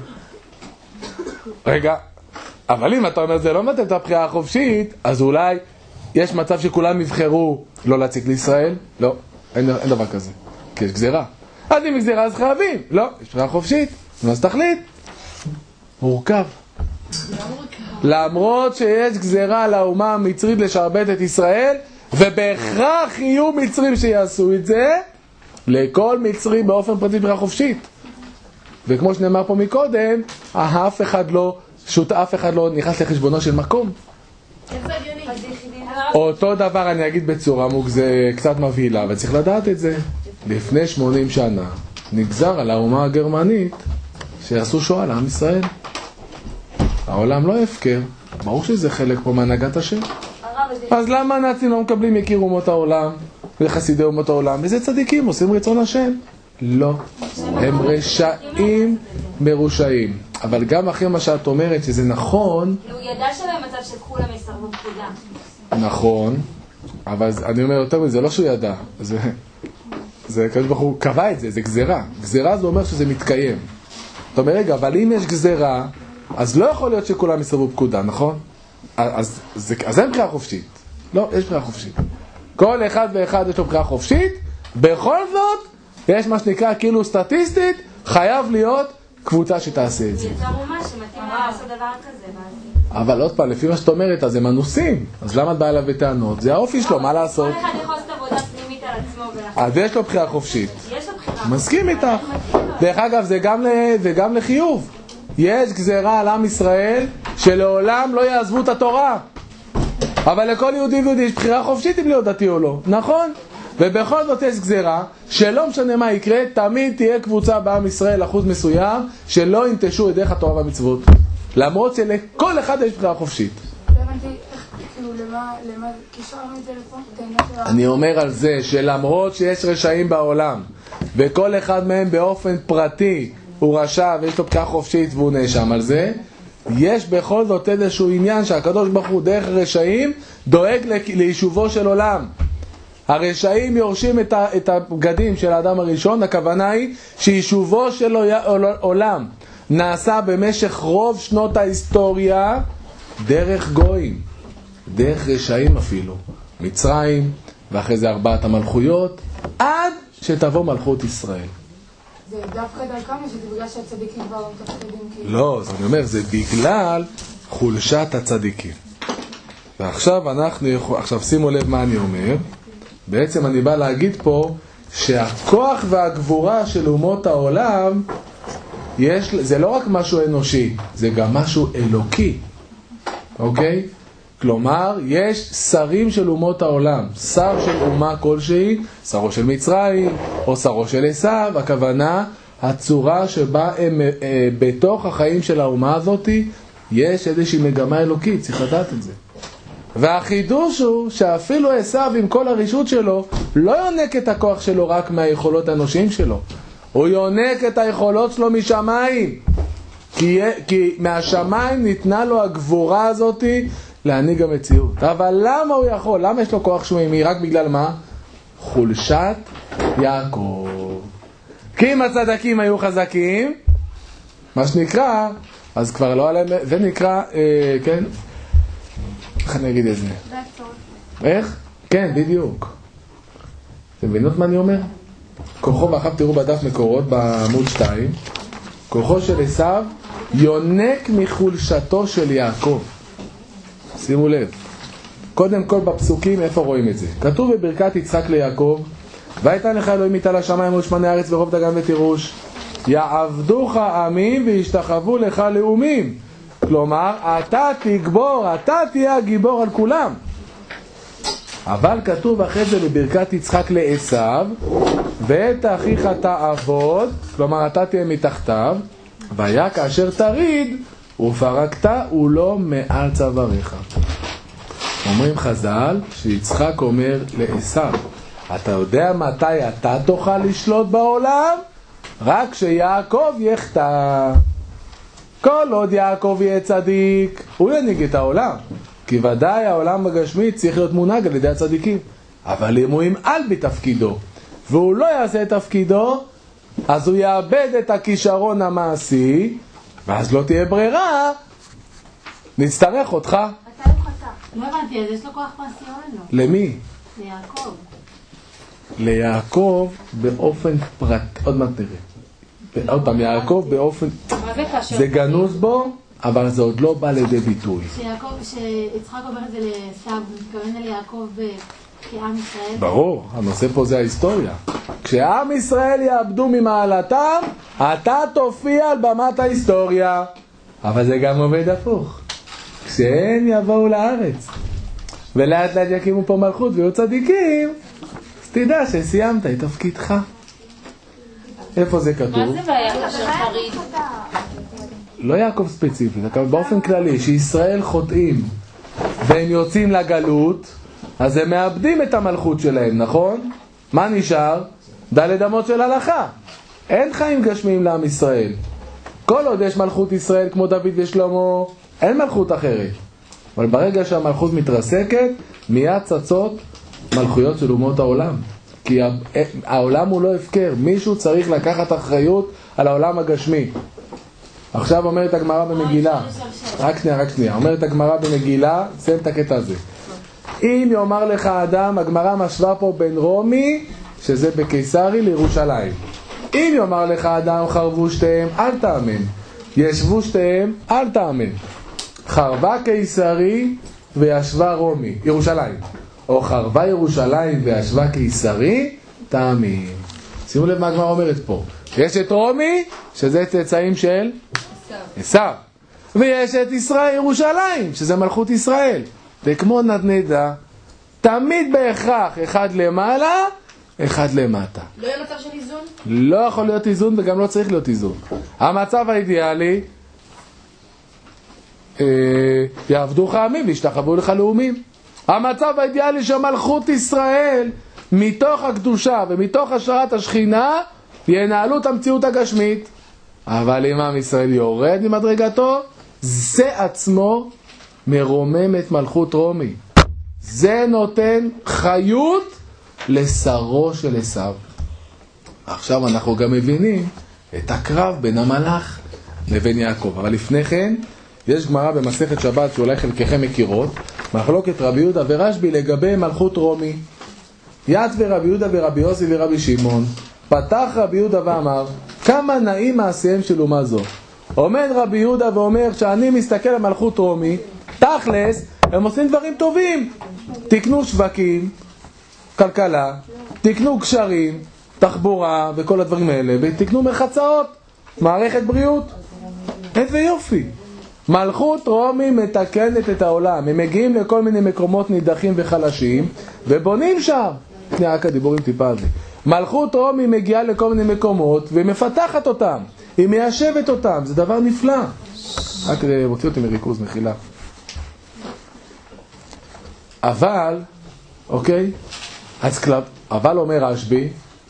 רגע, אבל אם אתה אומר זה לא מבטל את הבחירה החופשית, אז אולי יש מצב שכולם יבחרו לא להציק לישראל? לא, אין, אין דבר כזה, כי יש גזירה. אז אם גזירה אז חייבים, לא, יש בחירה חופשית, אז תחליט. מורכב. למרות שיש גזירה על האומה המצרית לשעבד את ישראל, ובהכרח יהיו מצרים שיעשו את זה, לכל מצרי באופן פרטי בחירה חופשית. וכמו שנאמר פה מקודם, אף אחד לא, שוט אף אחד לא נכנס לחשבונו של מקום. איך זה הגיוני? אותו דבר אני אגיד בצורה מוגזה, קצת מבהילה, וצריך לדעת את זה. לפני שמונים שנה נגזר על האומה הגרמנית שיעשו שואה לעם ישראל. העולם לא הפקר. ברור שזה חלק פה מהנהגת השם. אז למה הנאצים לא מקבלים יקיר אומות העולם וחסידי אומות העולם? וזה צדיקים, עושים רצון השם. לא, הם רשעים מרושעים. אבל גם אחרי מה שאת אומרת שזה נכון, הוא ידע שלהם מצב שכולם יסרבו פקודה. נכון, אבל אני אומר יותר מזה, זה לא שהוא ידע, זה, זה הקדוש ברוך הוא קבע את זה, זה גזירה. גזירה זה אומר שזה מתקיים. אתה אומר, רגע, אבל אם יש גזירה, אז לא יכול להיות שכולם יסרבו פקודה, נכון? אז, זה, אז אין בחירה חופשית. לא, יש בחירה חופשית. כל אחד ואחד יש לו בחירה חופשית, בכל זאת, יש מה שנקרא כאילו סטטיסטית, חייב להיות קבוצה שתעשה את זה. זה יותר אומה שמתאים לעשות דבר כזה. אבל עוד פעם, לפי מה שאת אומרת, אז הם אנוסים. אז למה את באה אליו בטענות? זה האופי שלו, מה לעשות? כל אחד יכול לעשות עבודה פנימית על עצמו. אז יש לו בחירה חופשית. יש לו בחירה. מסכים איתך. דרך אגב, זה גם, זה גם לחיוב. יש גזירה על עם ישראל שלעולם לא יעזבו את התורה. אבל לכל יהודי ויהודי יש בחירה חופשית אם להיות דתי או לא. נכון? ובכל זאת יש גזירה שלא משנה מה יקרה, תמיד תהיה קבוצה בעם ישראל, אחוז מסוים, שלא ינטשו את דרך התורה והמצוות. למרות שלכל אחד יש בחירה חופשית. לא הבנתי, כאילו, למה קישרנו את זה לפה? אני אומר על זה שלמרות שיש רשעים בעולם, וכל אחד מהם באופן פרטי הוא רשע ויש לו בחירה חופשית והוא נאשם על זה, יש בכל זאת איזשהו עניין שהקדוש ברוך הוא דרך הרשעים דואג ליישובו של עולם. הרשעים יורשים את, ה, את הבגדים של האדם הראשון, הכוונה היא שיישובו של עולם נעשה במשך רוב שנות ההיסטוריה דרך גויים, דרך רשעים אפילו, מצרים ואחרי זה ארבעת המלכויות, עד שתבוא מלכות ישראל. זה דווקא דרכם, שזה בגלל שהצדיקים כבר לא מתפקדים כאילו? לא, אז אני אומר, זה בגלל חולשת הצדיקים. ועכשיו אנחנו יכול... עכשיו שימו לב מה אני אומר. בעצם אני בא להגיד פה שהכוח והגבורה של אומות העולם יש, זה לא רק משהו אנושי, זה גם משהו אלוקי. אוקיי? כלומר, יש שרים של אומות העולם. שר של אומה כלשהי, שרו של מצרים או שרו של עשיו, הכוונה הצורה שבה הם אה, בתוך החיים של האומה הזאת יש איזושהי מגמה אלוקית, צריך לדעת את זה. והחידוש הוא שאפילו עשיו עם כל הרישות שלו לא יונק את הכוח שלו רק מהיכולות האנושיים שלו, הוא יונק את היכולות שלו משמיים, כי, כי מהשמיים ניתנה לו הגבורה הזאת להנהיג המציאות. אבל למה הוא יכול? למה יש לו כוח שמימי? רק בגלל מה? חולשת יעקב. כי אם הצדקים היו חזקים, מה שנקרא, אז כבר לא עליהם, זה נקרא, אה, כן? איך אני אגיד את זה? איך? כן, בדיוק. אתם מבינות מה אני אומר? כוחו, ואחר תראו בדף מקורות בעמוד שתיים, כוחו של עשיו יונק מחולשתו של יעקב. שימו לב. קודם כל בפסוקים איפה רואים את זה? כתוב בברכת יצחק ליעקב, ויתן לך אלוהים איתה לשמיים ולשמני הארץ ורוב דגן ותירוש, יעבדוך עמים וישתחוו לך לאומים. כלומר, אתה תגבור, אתה תהיה הגיבור על כולם. אבל כתוב אחרי זה בברכת יצחק לעשיו, ואת אחיך תעבוד, כלומר אתה תהיה מתחתיו, והיה כאשר תריד ופרקת ולא מעל צוואריך. אומרים חז"ל שיצחק אומר לעשיו, אתה יודע מתי אתה תוכל לשלוט בעולם? רק שיעקב יחטא. כל עוד יעקב יהיה צדיק, הוא ינהיג את העולם. כי ודאי העולם הגשמי צריך להיות מונהג על ידי הצדיקים. אבל אם הוא ימעל בתפקידו, והוא לא יעשה את תפקידו, אז הוא יאבד את הכישרון המעשי, ואז לא תהיה ברירה, נצטרך אותך. מתי הוא חטא? לא הבנתי, אז יש לו כוח מעשי או אין לו? למי? ליעקב. ליעקב באופן פרט, עוד מעט נראה. עוד פעם, יעקב באופן, זה גנוז בו, אבל זה עוד לא בא לידי ביטוי. שיעקב, שיצחק אומר את זה לעשיו, הוא מתכוון על יעקב כעם ישראל. ברור, הנושא פה זה ההיסטוריה. כשעם ישראל יאבדו ממעלתם, אתה תופיע על במת ההיסטוריה. אבל זה גם עובד הפוך. כשהם יבואו לארץ, ולאט לאט יקימו פה מלכות ויהיו צדיקים, אז תדע שסיימת את תפקידך. איפה זה כתוב? מה זה והיה כאשר תריד? לא יעקב ספציפית, אבל באופן כללי, שישראל חוטאים והם יוצאים לגלות, אז הם מאבדים את המלכות שלהם, נכון? מה נשאר? דלת אמות של הלכה. אין חיים גשמיים לעם ישראל. כל עוד יש מלכות ישראל כמו דוד ושלמה, אין מלכות אחרת. אבל ברגע שהמלכות מתרסקת, מיד צצות מלכויות של אומות העולם. כי העולם הוא לא הפקר. מישהו צריך לקחת אחריות על העולם הגשמי. עכשיו אומרת הגמרא במגילה, רק שנייה, רק שנייה, אומרת הגמרא במגילה, סיים את הקטע הזה. אם יאמר לך אדם, הגמרא משווה פה בין רומי, שזה בקיסרי, לירושלים. אם יאמר לך אדם, חרבו שתיהם, אל תאמן. ישבו שתיהם, אל תאמן. חרבה קיסרי וישבה רומי, ירושלים. או חרבה ירושלים וישבה קיסרי, תאמין. שימו לב מה הגמרא אומרת פה. יש את רומי, שזה צאצאים של עשיו. ויש את ישראל ירושלים, שזה מלכות ישראל. וכמו נדנדה, תמיד בהכרח אחד למעלה, אחד למטה. לא יהיה מצב של איזון? לא יכול להיות איזון וגם לא צריך להיות איזון. המצב האידיאלי, אה, יעבדוך עמים וישתחוו לך לאומים. המצב האידיאלי שמלכות ישראל, מתוך הקדושה ומתוך השראת השכינה, ינהלו את המציאות הגשמית. אבל אם עם ישראל יורד ממדרגתו, זה עצמו מרומם את מלכות רומי. זה נותן חיות לשרו של עשיו. עכשיו אנחנו גם מבינים את הקרב בין המלאך לבין יעקב. אבל לפני כן, יש גמרא במסכת שבת שאולי חלקכם מכירות, מחלוקת רבי יהודה ורשב"י לגבי מלכות רומי. ית ורבי יהודה ורבי יוסי ורבי שמעון. פתח רבי יהודה ואמר, כמה נעים מעשיהם של אומה זו. עומד רבי יהודה ואומר, שאני מסתכל על מלכות רומי, תכלס, הם עושים דברים טובים. תקנו שווקים, כלכלה, תקנו קשרים, תחבורה וכל הדברים האלה, ותקנו מחצאות, מערכת בריאות. איזה יופי. מלכות רומי מתקנת את העולם. הם מגיעים לכל מיני מקומות נידחים וחלשים, ובונים שם. שנייה, רק הדיבורים טיפה על זה. מלכות רומי מגיעה לכל מיני מקומות, ומפתחת אותם. היא מיישבת אותם. זה דבר נפלא. רק מוציא אותי מריכוז, מחילה. אבל, אוקיי? אז קלב, אבל אומר רשב"י,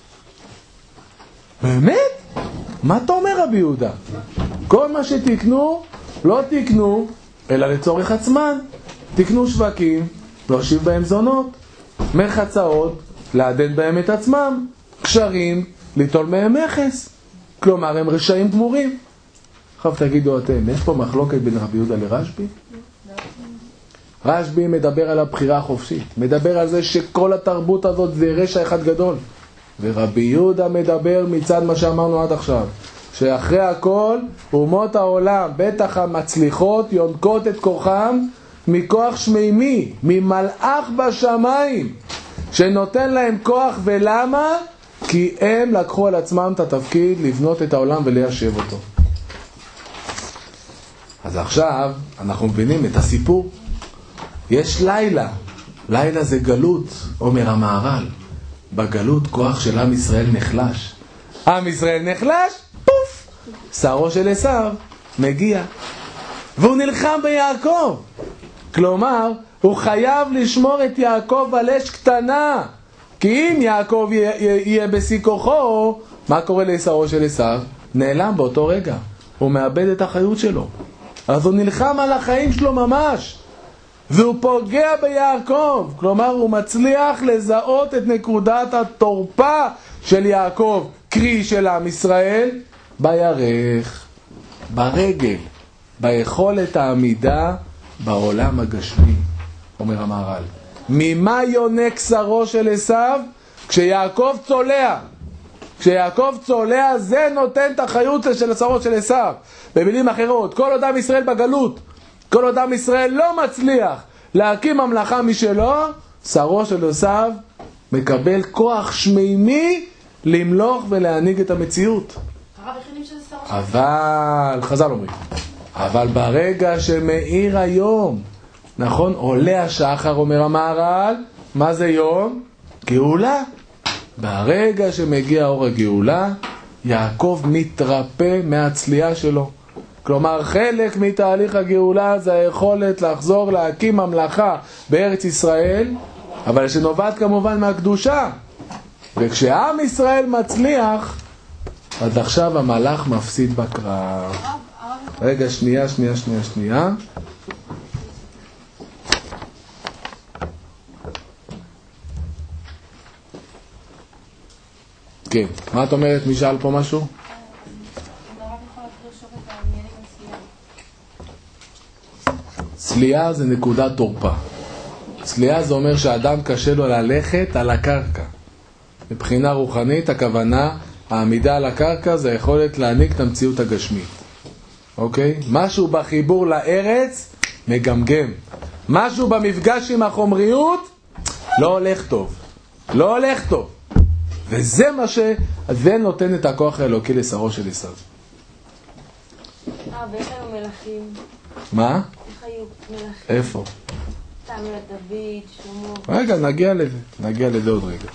באמת? מה אתה אומר רבי יהודה? כל מה שתקנו, לא תקנו, אלא לצורך עצמן. תקנו שווקים, להושיב בהם זונות, מחצאות, לעדן בהם את עצמם, קשרים, ליטול מהם מכס. כלומר, הם רשעים גמורים. עכשיו תגידו אתם, יש פה מחלוקת בין רבי יהודה לרשב"י? רשב"י מדבר על הבחירה החופשית, מדבר על זה שכל התרבות הזאת זה רשע אחד גדול. ורבי יהודה מדבר מצד מה שאמרנו עד עכשיו, שאחרי הכל אומות העולם, בטח המצליחות, יונקות את כוחם מכוח שמימי, ממלאך בשמיים, שנותן להם כוח. ולמה? כי הם לקחו על עצמם את התפקיד לבנות את העולם וליישב אותו. אז עכשיו אנחנו מבינים את הסיפור. יש לילה, לילה זה גלות, אומר המהר"ל. בגלות כוח של עם ישראל נחלש. עם ישראל נחלש, פוף, שרו של עשיו מגיע. והוא נלחם ביעקב. כלומר, הוא חייב לשמור את יעקב על אש קטנה. כי אם יעקב יהיה בשיא כוחו, מה קורה לשרו של עשיו? נעלם באותו רגע. הוא מאבד את החיות שלו. אז הוא נלחם על החיים שלו ממש. והוא פוגע ביעקב. כלומר, הוא מצליח לזהות את נקודת התורפה של יעקב, קרי של עם ישראל, בירך, ברגל, ביכולת העמידה בעולם הגשמי, אומר המהר"ל. ממה יונק שרו של עשיו? כשיעקב צולע. כשיעקב צולע, זה נותן את החיות של שרו של עשיו. במילים אחרות, כל עוד עם ישראל בגלות, כל עוד עם ישראל לא מצליח להקים ממלכה משלו, שרו של עשיו מקבל כוח שמימי למלוך ולהנהיג את המציאות. הרב הכינים שזה שרו של אבל, חז"ל אומרים, אבל ברגע שמאיר היום, נכון, עולה השחר, אומר המהר"ל, מה זה יום? גאולה. ברגע שמגיע אור הגאולה, יעקב מתרפא מהצליעה שלו. כלומר, חלק מתהליך הגאולה זה היכולת לחזור להקים ממלכה בארץ ישראל, אבל שנובעת כמובן מהקדושה. וכשעם ישראל מצליח, אז עכשיו המלאך מפסיד בקרב. רגע, שנייה, שנייה, שנייה, שנייה. כן, מה את אומרת? מי שאל פה משהו? צלייה זה נקודת תורפה. צלייה זה אומר שהאדם קשה לו ללכת על הקרקע. מבחינה רוחנית הכוונה, העמידה על הקרקע זה היכולת להעניק את המציאות הגשמית. אוקיי? משהו בחיבור לארץ מגמגם. משהו במפגש עם החומריות לא הולך טוב. לא הולך טוב. וזה מה ש... זה נותן את הכוח האלוקי לשרו של עשיו. אה, ואיך היו מלכים? מה? איך היו מלכים? איפה? סתם דוד, שלמה. רגע, נגיע לזה. נגיע לזה עוד רגע.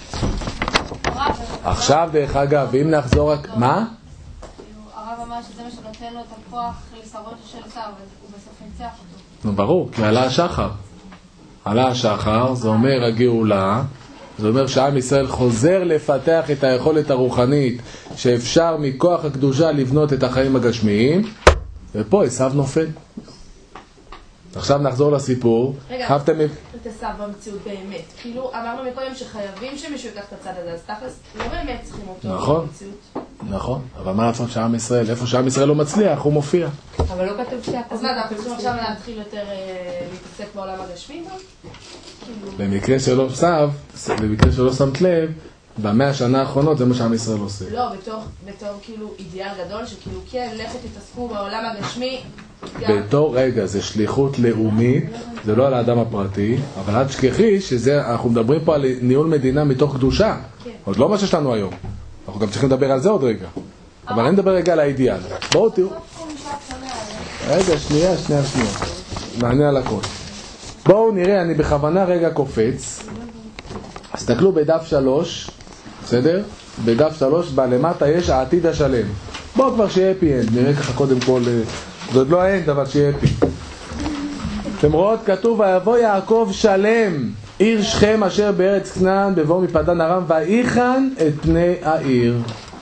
עכשיו דרך אגב, ואם נחזור רק... מה? הרב אמר שזה מה שנותן לו את הכוח לשרות של עשיו, הוא בסוף ניצח אותו. נו, ברור, כי עלה השחר. עלה השחר, זה אומר הגאולה, זה אומר שעם ישראל חוזר לפתח את היכולת הרוחנית שאפשר מכוח הקדושה לבנות את החיים הגשמיים, ופה עשיו נופל. עכשיו נחזור לסיפור. רגע, חפתם... את עשיו במציאות באמת. כאילו, אמרנו מקודם שחייבים שמישהו ייקח את הצד הזה, אז תכלס לא באמת צריכים אותו נכון. במציאות. נכון, אבל מה לעשות שעם ישראל, איפה שעם ישראל לא מצליח, הוא מופיע. אבל לא כתוב שהכל... אז מה, אנחנו צריכים עכשיו להתחיל יותר אה, להתעסק בעולם הגשמי גם? במקרה שלא שם, במקרה שלא שמת לב, במאה השנה האחרונות זה מה שעם ישראל עושה. לא, בתור, בתור כאילו אידיאל גדול, שכאילו כן, לכת תתעסקו בעולם הגשמי. גם... בתור, רגע, זה שליחות לאומית, זה לא על האדם הפרטי, אבל עד שכחי שזה, אנחנו מדברים פה על ניהול מדינה מתוך קדושה. כן. עוד לא מה שיש לנו היום. אנחנו גם צריכים לדבר על זה עוד רגע. אבל אני מדבר רגע על האידיאל. בואו תראו. רגע, שנייה, שנייה, שנייה. מענה על הכל. בואו נראה, אני בכוונה רגע קופץ. אז תסתכלו בדף שלוש, בסדר? בדף שלוש, בלמטה יש העתיד השלם. בואו כבר שיהיה פי אנד, נראה ככה קודם כל, זה עוד לא האנד, אבל שיהיה פי. אתם רואות, כתוב, ויבוא יעקב שלם, עיר שכם אשר בארץ כנען, בבוא מפדן ארם, ויחן את פני העיר.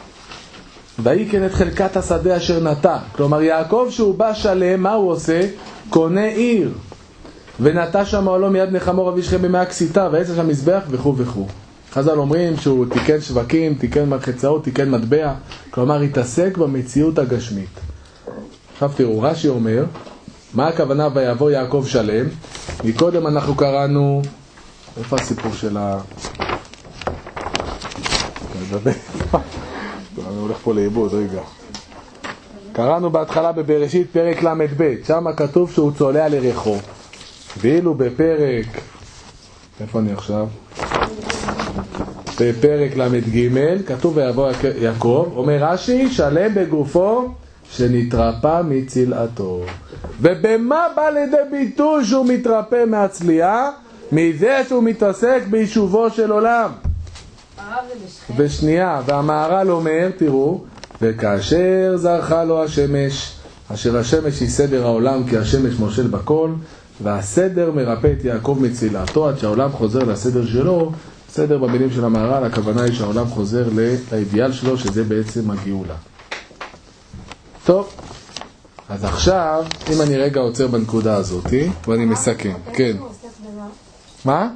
ויקן את חלקת השדה אשר נטע. כלומר, יעקב שהוא בא שלם, מה הוא עושה? קונה עיר. ונטע שם העולם מיד נחמו רבי שכם במאה כסיתה, ועץ שם מזבח וכו' וכו'. חז"ל אומרים שהוא תיקן שווקים, תיקן מרחצאות, תיקן מטבע, כלומר התעסק במציאות הגשמית. עכשיו תראו, רש"י אומר, מה הכוונה ויבוא יעקב שלם? מקודם אנחנו קראנו, איפה הסיפור של ה... אני הולך פה לאיבוד, רגע. קראנו בהתחלה בבראשית פרק למד ב', שם כתוב שהוא צולע לרחו. ואילו בפרק, איפה אני עכשיו? בפרק למד ג' כתוב ויבוא יעקב, אומר רש"י, שלם בגופו שנתרפא מצלעתו. ובמה בא לידי ביטוי שהוא מתרפא מהצליעה? מזה שהוא מתעסק ביישובו של עולם. בשנייה, והמהר"ל אומר, תראו, וכאשר זרחה לו השמש, אשר השמש היא סדר העולם כי השמש מושל בכל, והסדר מרפא את יעקב מצלעתו עד שהעולם חוזר לסדר שלו. סדר במילים של המהר"ל, הכוונה היא שהעולם חוזר לאידיאל שלו, שזה בעצם הגאולה. טוב, אז עכשיו, אם אני רגע עוצר בנקודה הזאת, ואני מסכם, כן. מה?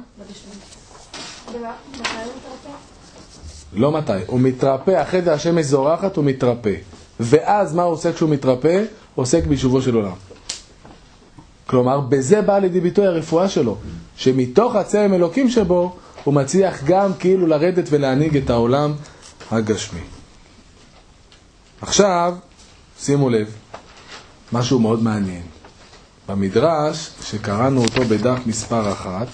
לא מתי, הוא מתרפא, אחרי זה השמש זורחת, הוא מתרפא. ואז מה הוא עושה כשהוא מתרפא? עוסק ביישובו של עולם. כלומר, בזה בא לידי ביטוי הרפואה שלו, שמתוך הצלם אלוקים שבו, הוא מצליח גם כאילו לרדת ולהנהיג את העולם הגשמי. עכשיו, שימו לב, משהו מאוד מעניין. במדרש, שקראנו אותו בדף מספר אחת,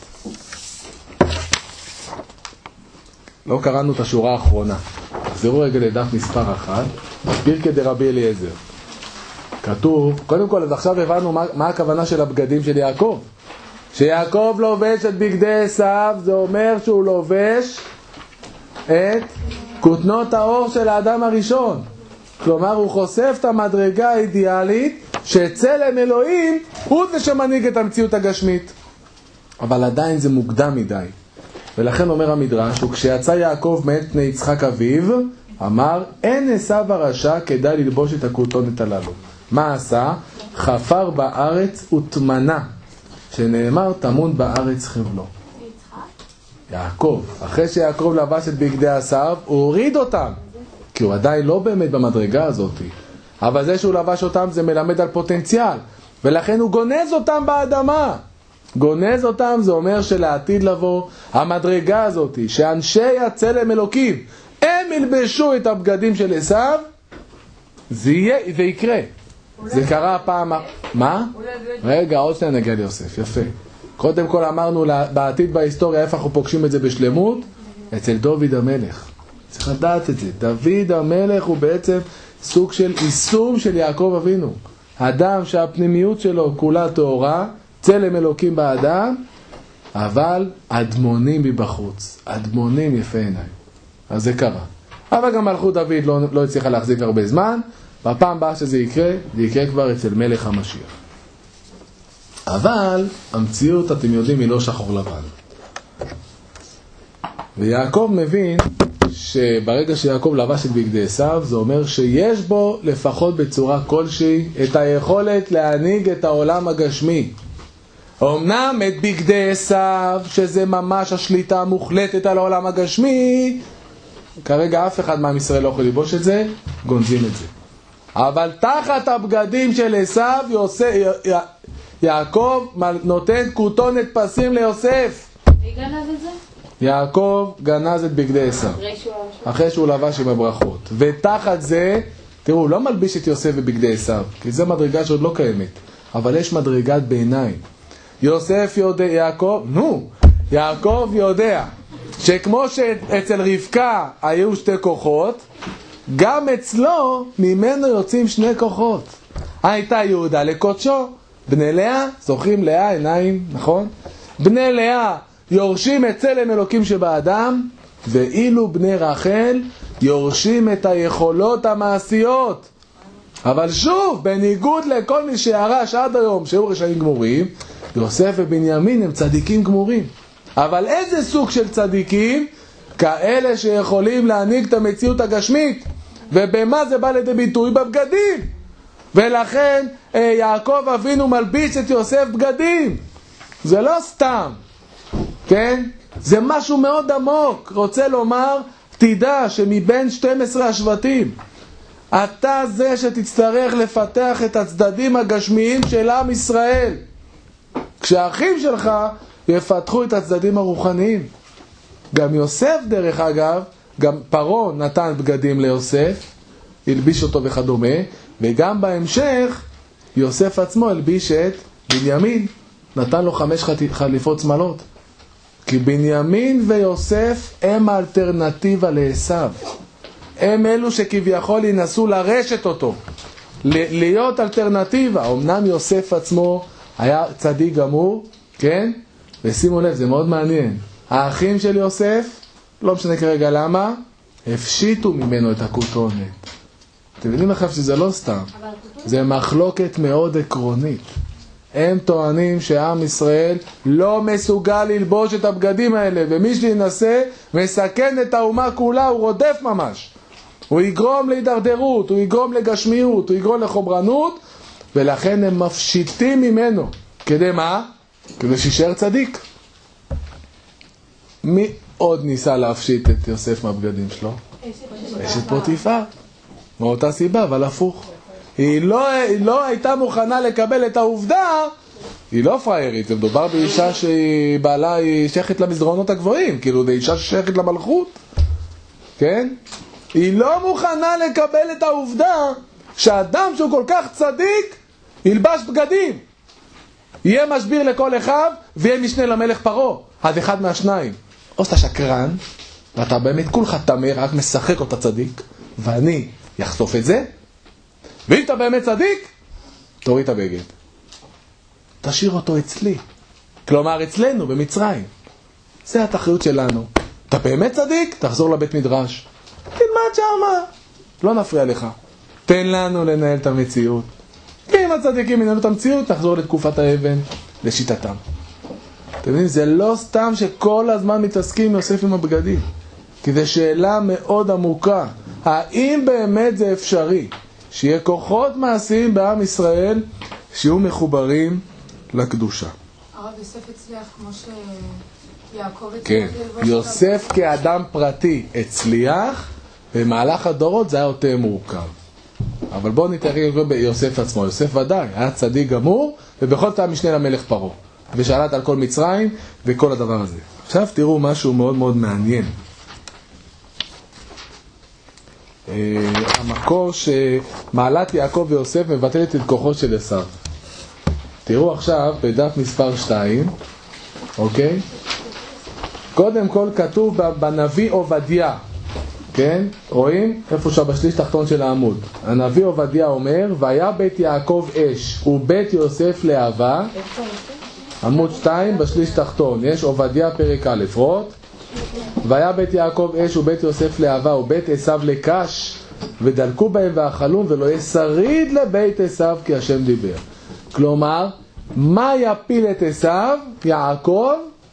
לא קראנו את השורה האחרונה. תחזרו רגע לדף מספר אחת, פרקי דרבי אליעזר. כתוב, קודם כל, אז עכשיו הבנו מה, מה הכוונה של הבגדים של יעקב. שיעקב לובש את בגדי עשיו, זה אומר שהוא לובש את כותנות האור של האדם הראשון. כלומר, הוא חושף את המדרגה האידיאלית שצלם אלוהים הוא זה שמנהיג את המציאות הגשמית. אבל עדיין זה מוקדם מדי. ולכן אומר המדרש, וכשיצא יעקב מאת פני יצחק אביו, אמר, אין עשיו הרשע כדאי ללבוש את הכותונת הללו. מה עשה? חפר בארץ ותמנה, שנאמר תמון בארץ חבלו. יעקב, אחרי שיעקב לבש את בגדי עשיו, הוא הוריד אותם, כי הוא עדיין לא באמת במדרגה הזאת. אבל זה שהוא לבש אותם זה מלמד על פוטנציאל, ולכן הוא גונז אותם באדמה. גונז אותם זה אומר שלעתיד לבוא המדרגה הזאת, שאנשי הצלם אלוקים הם ילבשו את הבגדים של עשיו, זה יהיה, זה יקרה. זה קרה פעם... מה? רגע, עוד שניה נגיע ליוסף, יפה. קודם כל אמרנו בעתיד בהיסטוריה איפה אנחנו פוגשים את זה בשלמות? אצל דוד המלך. צריך לדעת את זה. דוד המלך הוא בעצם סוג של יישום של יעקב אבינו. אדם שהפנימיות שלו כולה טהורה, צלם אלוקים באדם, אבל אדמונים מבחוץ. אדמונים יפה עיניים. אז זה קרה. אבל גם מלכות דוד לא, לא הצליחה להחזיק הרבה זמן. בפעם הבאה שזה יקרה, זה יקרה כבר אצל מלך המשיח. אבל המציאות, אתם יודעים, היא לא שחור לבן. ויעקב מבין שברגע שיעקב לבש את בגדי עשיו, זה אומר שיש בו לפחות בצורה כלשהי את היכולת להנהיג את העולם הגשמי. אמנם את בגדי עשיו, שזה ממש השליטה המוחלטת על העולם הגשמי, כרגע אף אחד מעם ישראל לא יכול ללבוש את זה, גונזים את זה. אבל תחת הבגדים של עשיו, יוסף, י... יעקב נותן כותונת פסים ליוסף. מי גנז את זה? יעקב גנז את בגדי עשיו. אחרי שהוא לבש עם הברכות. ותחת זה, תראו, הוא לא מלביש את יוסף בבגדי עשיו, כי זה מדרגה שעוד לא קיימת. אבל יש מדרגת ביניים. יוסף יודע, יעקב, נו, יעקב יודע, שכמו שאצל רבקה היו שתי כוחות, גם אצלו ממנו יוצאים שני כוחות. הייתה יהודה לקודשו, בני לאה, זוכרים לאה, עיניים, נכון? בני לאה יורשים את צלם אלוקים שבאדם, ואילו בני רחל יורשים את היכולות המעשיות. אבל שוב, בניגוד לכל מי שירש עד היום שהיו רשעים גמורים, יוסף ובנימין הם צדיקים גמורים. אבל איזה סוג של צדיקים? כאלה שיכולים להנהיג את המציאות הגשמית. ובמה זה בא לידי ביטוי? בבגדים. ולכן יעקב אבינו מלביש את יוסף בגדים. זה לא סתם, כן? זה משהו מאוד עמוק. רוצה לומר, תדע שמבין שנים עשר השבטים, אתה זה שתצטרך לפתח את הצדדים הגשמיים של עם ישראל. כשהאחים שלך יפתחו את הצדדים הרוחניים. גם יוסף דרך אגב, גם פרעה נתן בגדים ליוסף, הלביש אותו וכדומה, וגם בהמשך יוסף עצמו הלביש את בנימין, נתן לו חמש חליפות שמלות. כי בנימין ויוסף הם האלטרנטיבה לעשיו. הם אלו שכביכול ינסו לרשת אותו, להיות אלטרנטיבה. אמנם יוסף עצמו היה צדיק גמור, כן? ושימו לב, זה מאוד מעניין. האחים של יוסף, לא משנה כרגע למה, הפשיטו ממנו את הכותונת. אתם יודעים לכם שזה לא סתם. זה מחלוקת מאוד עקרונית. הם טוענים שעם ישראל לא מסוגל ללבוש את הבגדים האלה, ומי שינסה מסכן את האומה כולה, הוא רודף ממש. הוא יגרום להידרדרות, הוא יגרום לגשמיות, הוא יגרום לחומרנות, ולכן הם מפשיטים ממנו. כדי מה? כדי שישאר צדיק. מי עוד ניסה להפשיט את יוסף מהבגדים שלו? אשת פוטיפר. מאותה סיבה, אבל הפוך. היא לא, היא לא הייתה מוכנה לקבל את העובדה, היא לא פריירית, זה מדובר באישה שהיא בעלה, היא שייכת למסדרונות הגבוהים, כאילו זה אישה ששייכת למלכות, כן? היא לא מוכנה לקבל את העובדה שאדם שהוא כל כך צדיק ילבש בגדים. יהיה משביר לכל אחד ויהיה משנה למלך פרעה. אז אחד מהשניים, או שאתה שקרן ואתה באמת כולך תמר, רק משחק אותה צדיק, ואני יחשוף את זה, ואם אתה באמת צדיק, תוריד את הבגד, תשאיר אותו אצלי, כלומר אצלנו במצרים. זה התחריות שלנו. אתה באמת צדיק? תחזור לבית מדרש, תלמד שמה, לא נפריע לך, תן לנו לנהל את המציאות. ואם הצדיקים ינהלו את המציאות, נחזור לתקופת האבן, לשיטתם. אתם יודעים, זה לא סתם שכל הזמן מתעסקים יוסף עם הבגדים, כי זו שאלה מאוד עמוקה. האם באמת זה אפשרי שיהיה כוחות מעשיים בעם ישראל שיהיו מחוברים לקדושה? הרב יוסף הצליח כמו שיעקב הצליח. כן, יוסף כאדם פרטי הצליח, במהלך הדורות זה היה יותר מורכב. אבל בואו נתראה ביוסף עצמו. יוסף ודאי היה צדיק גמור, ובכל זאת היה משנה למלך פרעה, ושלט על כל מצרים וכל הדבר הזה. עכשיו תראו משהו מאוד מאוד מעניין. המקור שמעלת יעקב ויוסף מבטלת את כוחו של עשיו. תראו עכשיו בדף מספר שתיים, אוקיי? קודם כל כתוב בנביא עובדיה, כן? רואים? איפה שבשליש תחתון של העמוד. הנביא עובדיה אומר, והיה בית יעקב אש ובית יוסף להבה. עמוד שתיים בשליש תחתון, יש עובדיה פרק א', רואות? והיה בית יעקב אש ובית יוסף להבה ובית עשיו לקש, ודלקו בהם ואכלום, ולא יהיה שריד לבית עשיו כי השם דיבר. כלומר, מה יפיל את עשיו? יעקב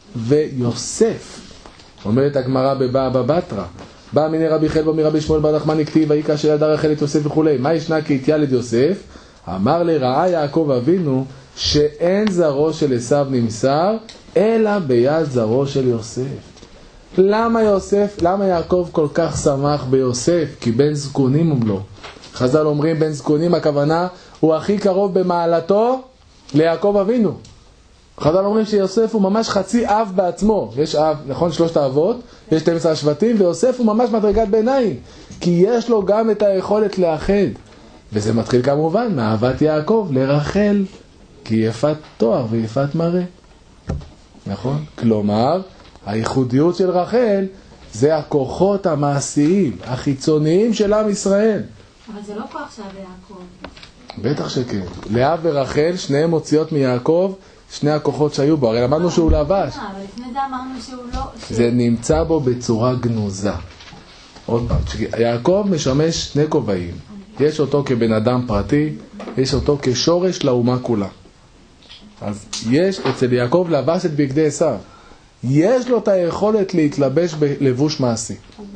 ויוסף. אומרת הגמרא בבבא בתרא, בא מיני רבי חלבו מרבי שמואל בר נחמן הכתיב, ויהי כאשר ילדה רחל את יוסף וכו'. מה ישנה כי התילד יוסף? אמר לראה יעקב אבינו שאין זרעו של עשיו נמסר אלא ביד זרעו של יוסף. למה יוסף, למה יעקב כל כך שמח ביוסף? כי בן זקונים הוא לו. חז"ל אומרים בן זקונים, הכוונה הוא הכי קרוב במעלתו ליעקב אבינו. חז"ל אומרים שיוסף הוא ממש חצי אב בעצמו. יש אב, נכון, שלושת האבות, יש שנים עשר שבטים, ויוסף הוא ממש מדרגת ביניים, כי יש לו גם את היכולת לאחד. וזה מתחיל כמובן מאהבת יעקב לרחל, כי יפת תואר ויפת מראה. נכון? כלומר, הייחודיות של רחל זה הכוחות המעשיים, החיצוניים של עם ישראל. אבל זה לא כוח שהיה ביעקב. בטח שכן. לאה ורחל, שניהם מוציאות מיעקב שני הכוחות שהיו בו. הרי למדנו שהוא לבש. אבל לפני זה אמרנו שהוא לא... זה נמצא בו בצורה גנוזה. עוד פעם, יעקב משמש שני כובעים. יש אותו כבן אדם פרטי, יש אותו כשורש לאומה כולה. אז יש אצל יעקב לבש את בגדי עשיו. יש לו את היכולת להתלבש בלבוש מעשי.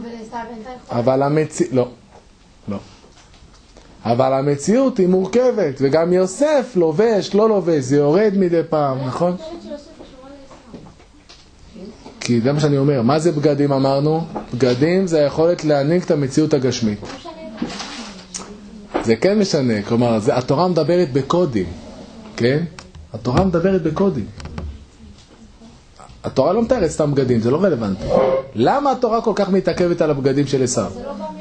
אבל המציאות... לא. לא. אבל המציאות היא מורכבת, וגם יוסף לובש, לא לובש, זה יורד מדי פעם, נכון? כי זה מה שאני אומר, מה זה בגדים אמרנו? בגדים זה היכולת להעניק את המציאות הגשמית. זה כן משנה, כלומר, זה, התורה מדברת בקודים, כן? התורה מדברת בקודים. התורה לא מתארת סתם בגדים, זה לא רלוונטי. למה התורה כל כך מתעכבת על הבגדים של עשיו?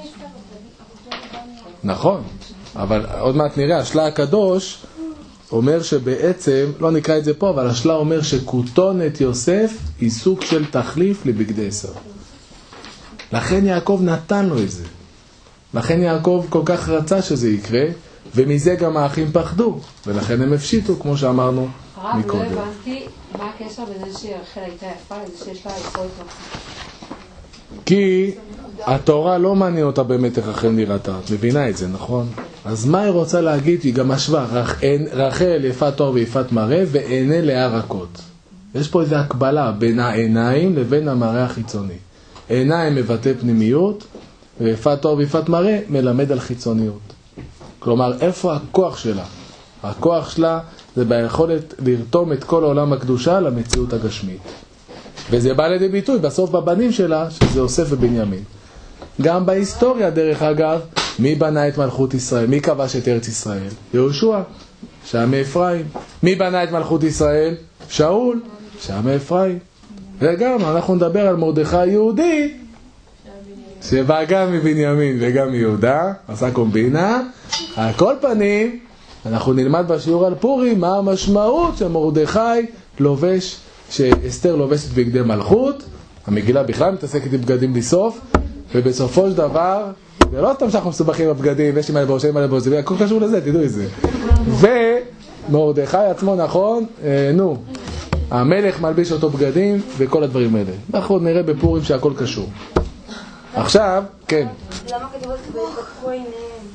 נכון, אבל עוד מעט נראה, השלה הקדוש אומר שבעצם, לא נקרא את זה פה, אבל השלה אומר שכותונת יוסף היא סוג של תחליף לבגדי עשיו. לכן יעקב נתן לו את זה. לכן יעקב כל כך רצה שזה יקרה, ומזה גם האחים פחדו, ולכן הם הפשיטו, כמו שאמרנו מקודם. הרב, לא הבנתי מה הקשר בין זה שרחל הייתה יפה לזה שיש לה יכולת רצה. כי התורה לא מעניין אותה באמת איך רחל נראתה, את מבינה את זה, נכון? אז מה היא רוצה להגיד? היא גם השווה, רח, רחל יפת תואר ויפת מראה, ועיני לאה רכות. יש פה איזו הקבלה בין העיניים לבין המראה החיצוני. עיניים מבטא פנימיות, ויפת תואר ויפת מראה מלמד על חיצוניות. כלומר, איפה הכוח שלה? הכוח שלה זה ביכולת לרתום את כל העולם הקדושה למציאות הגשמית. וזה בא לידי ביטוי בסוף בבנים שלה, שזה יוסף ובנימין. גם בהיסטוריה, דרך אגב, מי בנה את מלכות ישראל? מי כבש את ארץ ישראל? יהושע, שהיה מאפרים. מי בנה את מלכות ישראל? שאול, שהיה מאפרים. וגם אנחנו נדבר על מרדכי יהודי, שבא גם מבנימין וגם מיהודה, עשה קומבינה. על כל פנים, אנחנו נלמד בשיעור על פורים מה המשמעות שמרדכי לובש, שאסתר לובשת בגדי מלכות. המגילה בכלל מתעסקת עם בגדים בסוף, ובסופו של דבר, זה לא סתם שאנחנו מסובכים בבגדים, ויש לי מה לבוש, מה לבוש, זה הכל קשור לזה, תדעו את זה. ומרדכי עצמו, נכון, אה, נו, המלך מלביש אותו בגדים וכל הדברים האלה. אנחנו נראה בפורים שהכל קשור. עכשיו, כן. למה כתוב את זה?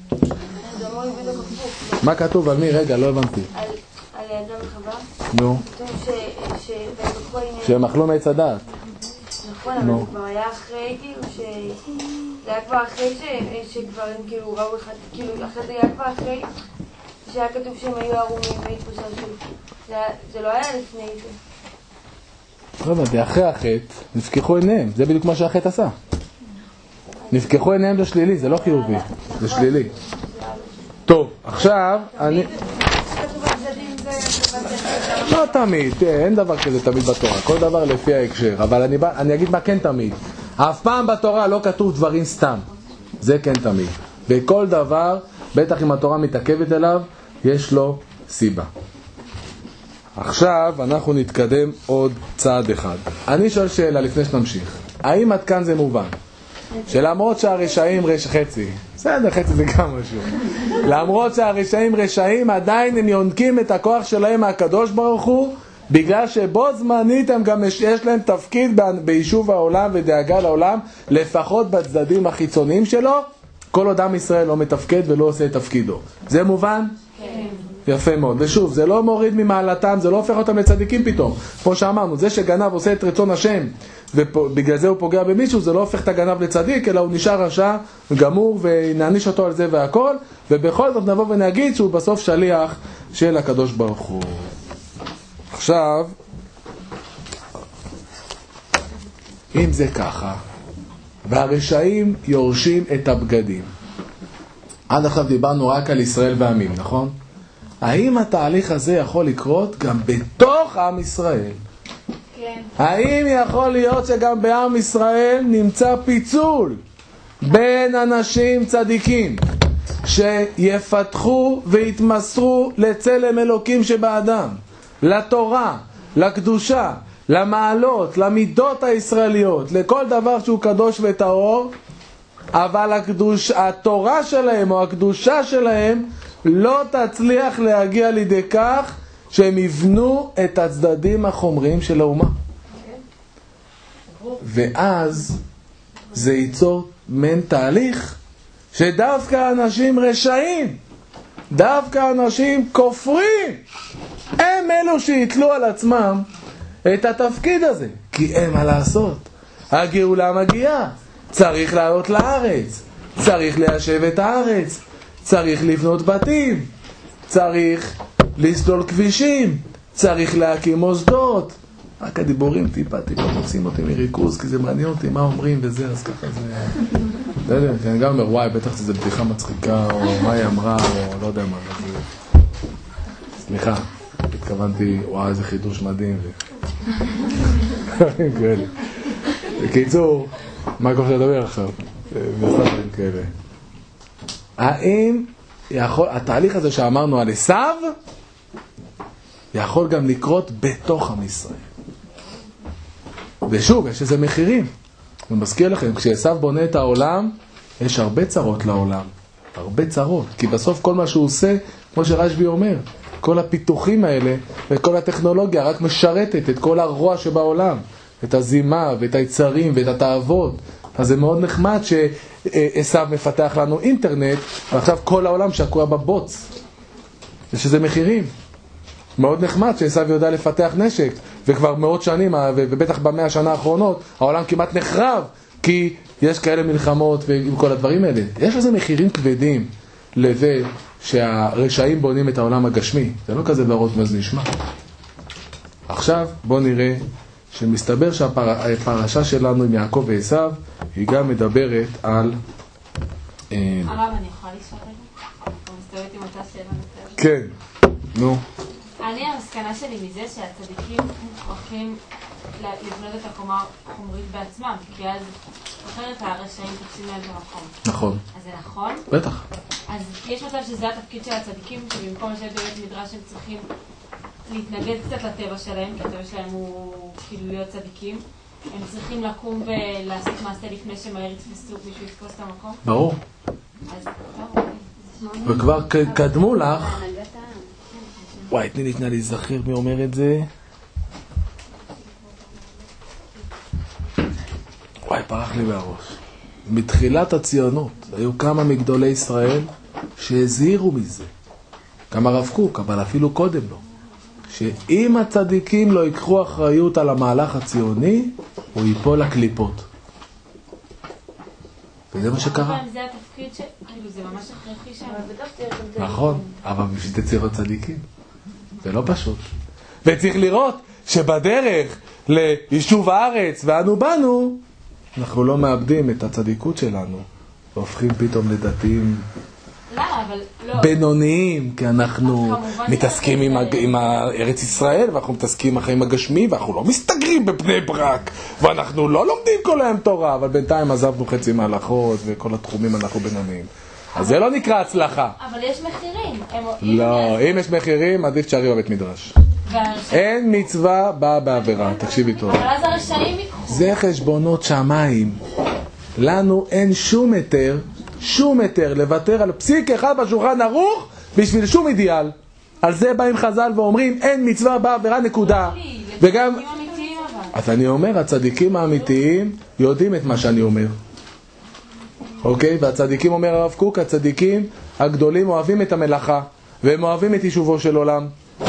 זה אמור לי בדיוק הפוך. מה כתוב על מי? רגע, לא הבנתי. על על אדם וחווה. נו. כתוב ש- ש- והם לקחו עניין- שהם אכלו מעץ הדעת. נכון, אבל נו. זה כבר היה אחרי, כאילו, ש... זה היה כבר אחרי ש... שכבר הם כאילו ראו אחד, כאילו, אחרי זה היה כבר אחרי שהיה כתוב שהם היו ערומים והתפושרשו. זה, היה- זה לא היה לפני זה. לא הבנתי, אחרי החטא נפקחו עיניהם, זה בדיוק מה שהחטא עשה. נפקחו עיניהם זה שלילי, זה לא חיובי, זה שלילי. טוב, עכשיו אני... כתוב הצדדים זה כתוב לא תמיד, תראה, אין דבר כזה תמיד בתורה, כל דבר לפי ההקשר, אבל אני, בא, אני אגיד מה כן תמיד. אף פעם בתורה לא כתוב דברים סתם, זה כן תמיד. וכל דבר, בטח אם התורה מתעכבת אליו, יש לו סיבה. עכשיו אנחנו נתקדם עוד צעד אחד. אני שואל שאלה לפני שנמשיך. האם עד כאן זה מובן? שלמרות שהרשעים רש... חצי, בסדר, חצי זה גם משהו. למרות שהרשעים רשעים, עדיין הם יונקים את הכוח שלהם מהקדוש ברוך הוא, בגלל שבו זמנית הם גם יש להם תפקיד ביישוב העולם ודאגה לעולם, לפחות בצדדים החיצוניים שלו, כל עוד עם ישראל לא מתפקד ולא עושה את תפקידו. זה מובן? כן. יפה מאוד. ושוב, זה לא מוריד ממעלתם, זה לא הופך אותם לצדיקים פתאום. כמו שאמרנו, זה שגנב עושה את רצון השם, ובגלל זה הוא פוגע במישהו, זה לא הופך את הגנב לצדיק, אלא הוא נשאר רשע, גמור, ונעניש אותו על זה והכל, ובכל זאת נבוא ונגיד שהוא בסוף שליח של הקדוש ברוך הוא. עכשיו, אם זה ככה, והרשעים יורשים את הבגדים, עד עכשיו דיברנו רק על ישראל ועמים, נכון? האם התהליך הזה יכול לקרות גם בתוך עם ישראל? כן. האם יכול להיות שגם בעם ישראל נמצא פיצול בין אנשים צדיקים שיפתחו ויתמסרו לצלם אלוקים שבאדם, לתורה, לקדושה, למעלות, למידות הישראליות, לכל דבר שהוא קדוש וטהור, אבל הקדוש, התורה שלהם או הקדושה שלהם לא תצליח להגיע לידי כך שהם יבנו את הצדדים החומריים של האומה. ואז זה ייצור מן תהליך שדווקא אנשים רשעים, דווקא אנשים כופרים, הם אלו שיתלו על עצמם את התפקיד הזה, כי אין מה לעשות. הגאולה מגיעה, צריך לעלות לארץ, צריך ליישב את הארץ, צריך לבנות בתים, צריך לסלול כבישים, צריך להקים מוסדות. רק הדיבורים טיפה טיפה מוצאים אותי מריכוז, כי זה מעניין אותי מה אומרים וזה, אז ככה זה... לא יודע, אני גם אומר, וואי, בטח זה בדיחה מצחיקה, או מה היא אמרה, או לא יודע מה. סליחה, התכוונתי, וואי, איזה חידוש מדהים. בקיצור, מה כל לדבר עכשיו? בסדר, כאלה. האם יכול, התהליך הזה שאמרנו על עשיו, יכול גם לקרות בתוך עם ישראל. ושוב, יש איזה מחירים. אני מזכיר לכם, כשעשיו בונה את העולם, יש הרבה צרות לעולם. הרבה צרות. כי בסוף כל מה שהוא עושה, כמו שרשב"י אומר, כל הפיתוחים האלה וכל הטכנולוגיה רק משרתת את כל הרוע שבעולם. את הזימה ואת היצרים ואת התאוות. אז זה מאוד נחמד שעשיו מפתח לנו אינטרנט, ועכשיו כל העולם שקוע בבוץ. יש איזה מחירים. מאוד נחמד שעשיו יודע לפתח נשק, וכבר מאות שנים, ובטח במאה השנה האחרונות, העולם כמעט נחרב, כי יש כאלה מלחמות ועם כל הדברים האלה. יש איזה מחירים כבדים לזה שהרשעים בונים את העולם הגשמי. זה לא כזה ברור מה זה נשמע. עכשיו בואו נראה שמסתבר שהפרשה שלנו עם יעקב ועשיו, היא גם מדברת על... הרב, אני יכולה לשאול רגע? או מסתובבת עם אותה שאלה נתת? כן, נו. אני, המסקנה שלי מזה שהצדיקים מוכרחים לבנות את הקומה החומרית בעצמם, כי אז אחרת הרשעים תופסים להם את המקום. נכון. אז זה נכון? בטח. אז יש מצב שזה התפקיד של הצדיקים, שבמקום לשבת בבית מדרש הם צריכים להתנגד קצת לטבע שלהם, כי הטבע שלהם הוא כאילו להיות צדיקים. הם צריכים לקום ולעשות מעשה לפני שמהר יתפסו מישהו יתפוס את המקום? ברור. אז טוב. וכבר קדמו לך... וואי, תני לי תנה להיזכר מי אומר את זה. וואי, פרח לי מהראש. מתחילת הציונות, היו כמה מגדולי ישראל שהזהירו מזה. גם הרב קוק, אבל אפילו קודם לו. שאם הצדיקים לא ייקחו אחריות על המהלך הציוני, הוא ייפול לקליפות. וזה מה שקרה. אבל זה התפקיד ש... כאילו, זה ממש הכרחי שם. נכון, אבל בשביל תצירות צדיקים. זה לא פשוט. וצריך לראות שבדרך ליישוב הארץ ואנו באנו, אנחנו לא מאבדים את הצדיקות שלנו. והופכים פתאום לדתיים למה? אבל לא. בינוניים, כי אנחנו מתעסקים עם, הג... עם ארץ ישראל, ואנחנו מתעסקים עם הגשמי, ואנחנו לא מסתגרים בבני ברק, ואנחנו לא לומדים כל היום תורה, אבל בינתיים עזבנו חצי מהלכות, וכל התחומים אנחנו בינוניים. אז זה לא נקרא הצלחה. אבל יש מחירים. הם... לא, אם יש מחירים, עדיף תשארי בבית מדרש. אין מצווה באה בעבירה, תקשיבי טוב. אבל אז הרשעים יקחו. זה חשבונות שמיים. לנו אין שום היתר, שום היתר לוותר על פסיק אחד בשולחן ערוך בשביל שום אידיאל. על זה באים חז"ל ואומרים אין מצווה בעבירה נקודה. וגם אז אני אומר, הצדיקים האמיתיים יודעים את מה שאני אומר. אוקיי? והצדיקים, אומר הרב קוק, הצדיקים הגדולים אוהבים את המלאכה והם אוהבים את יישובו של עולם.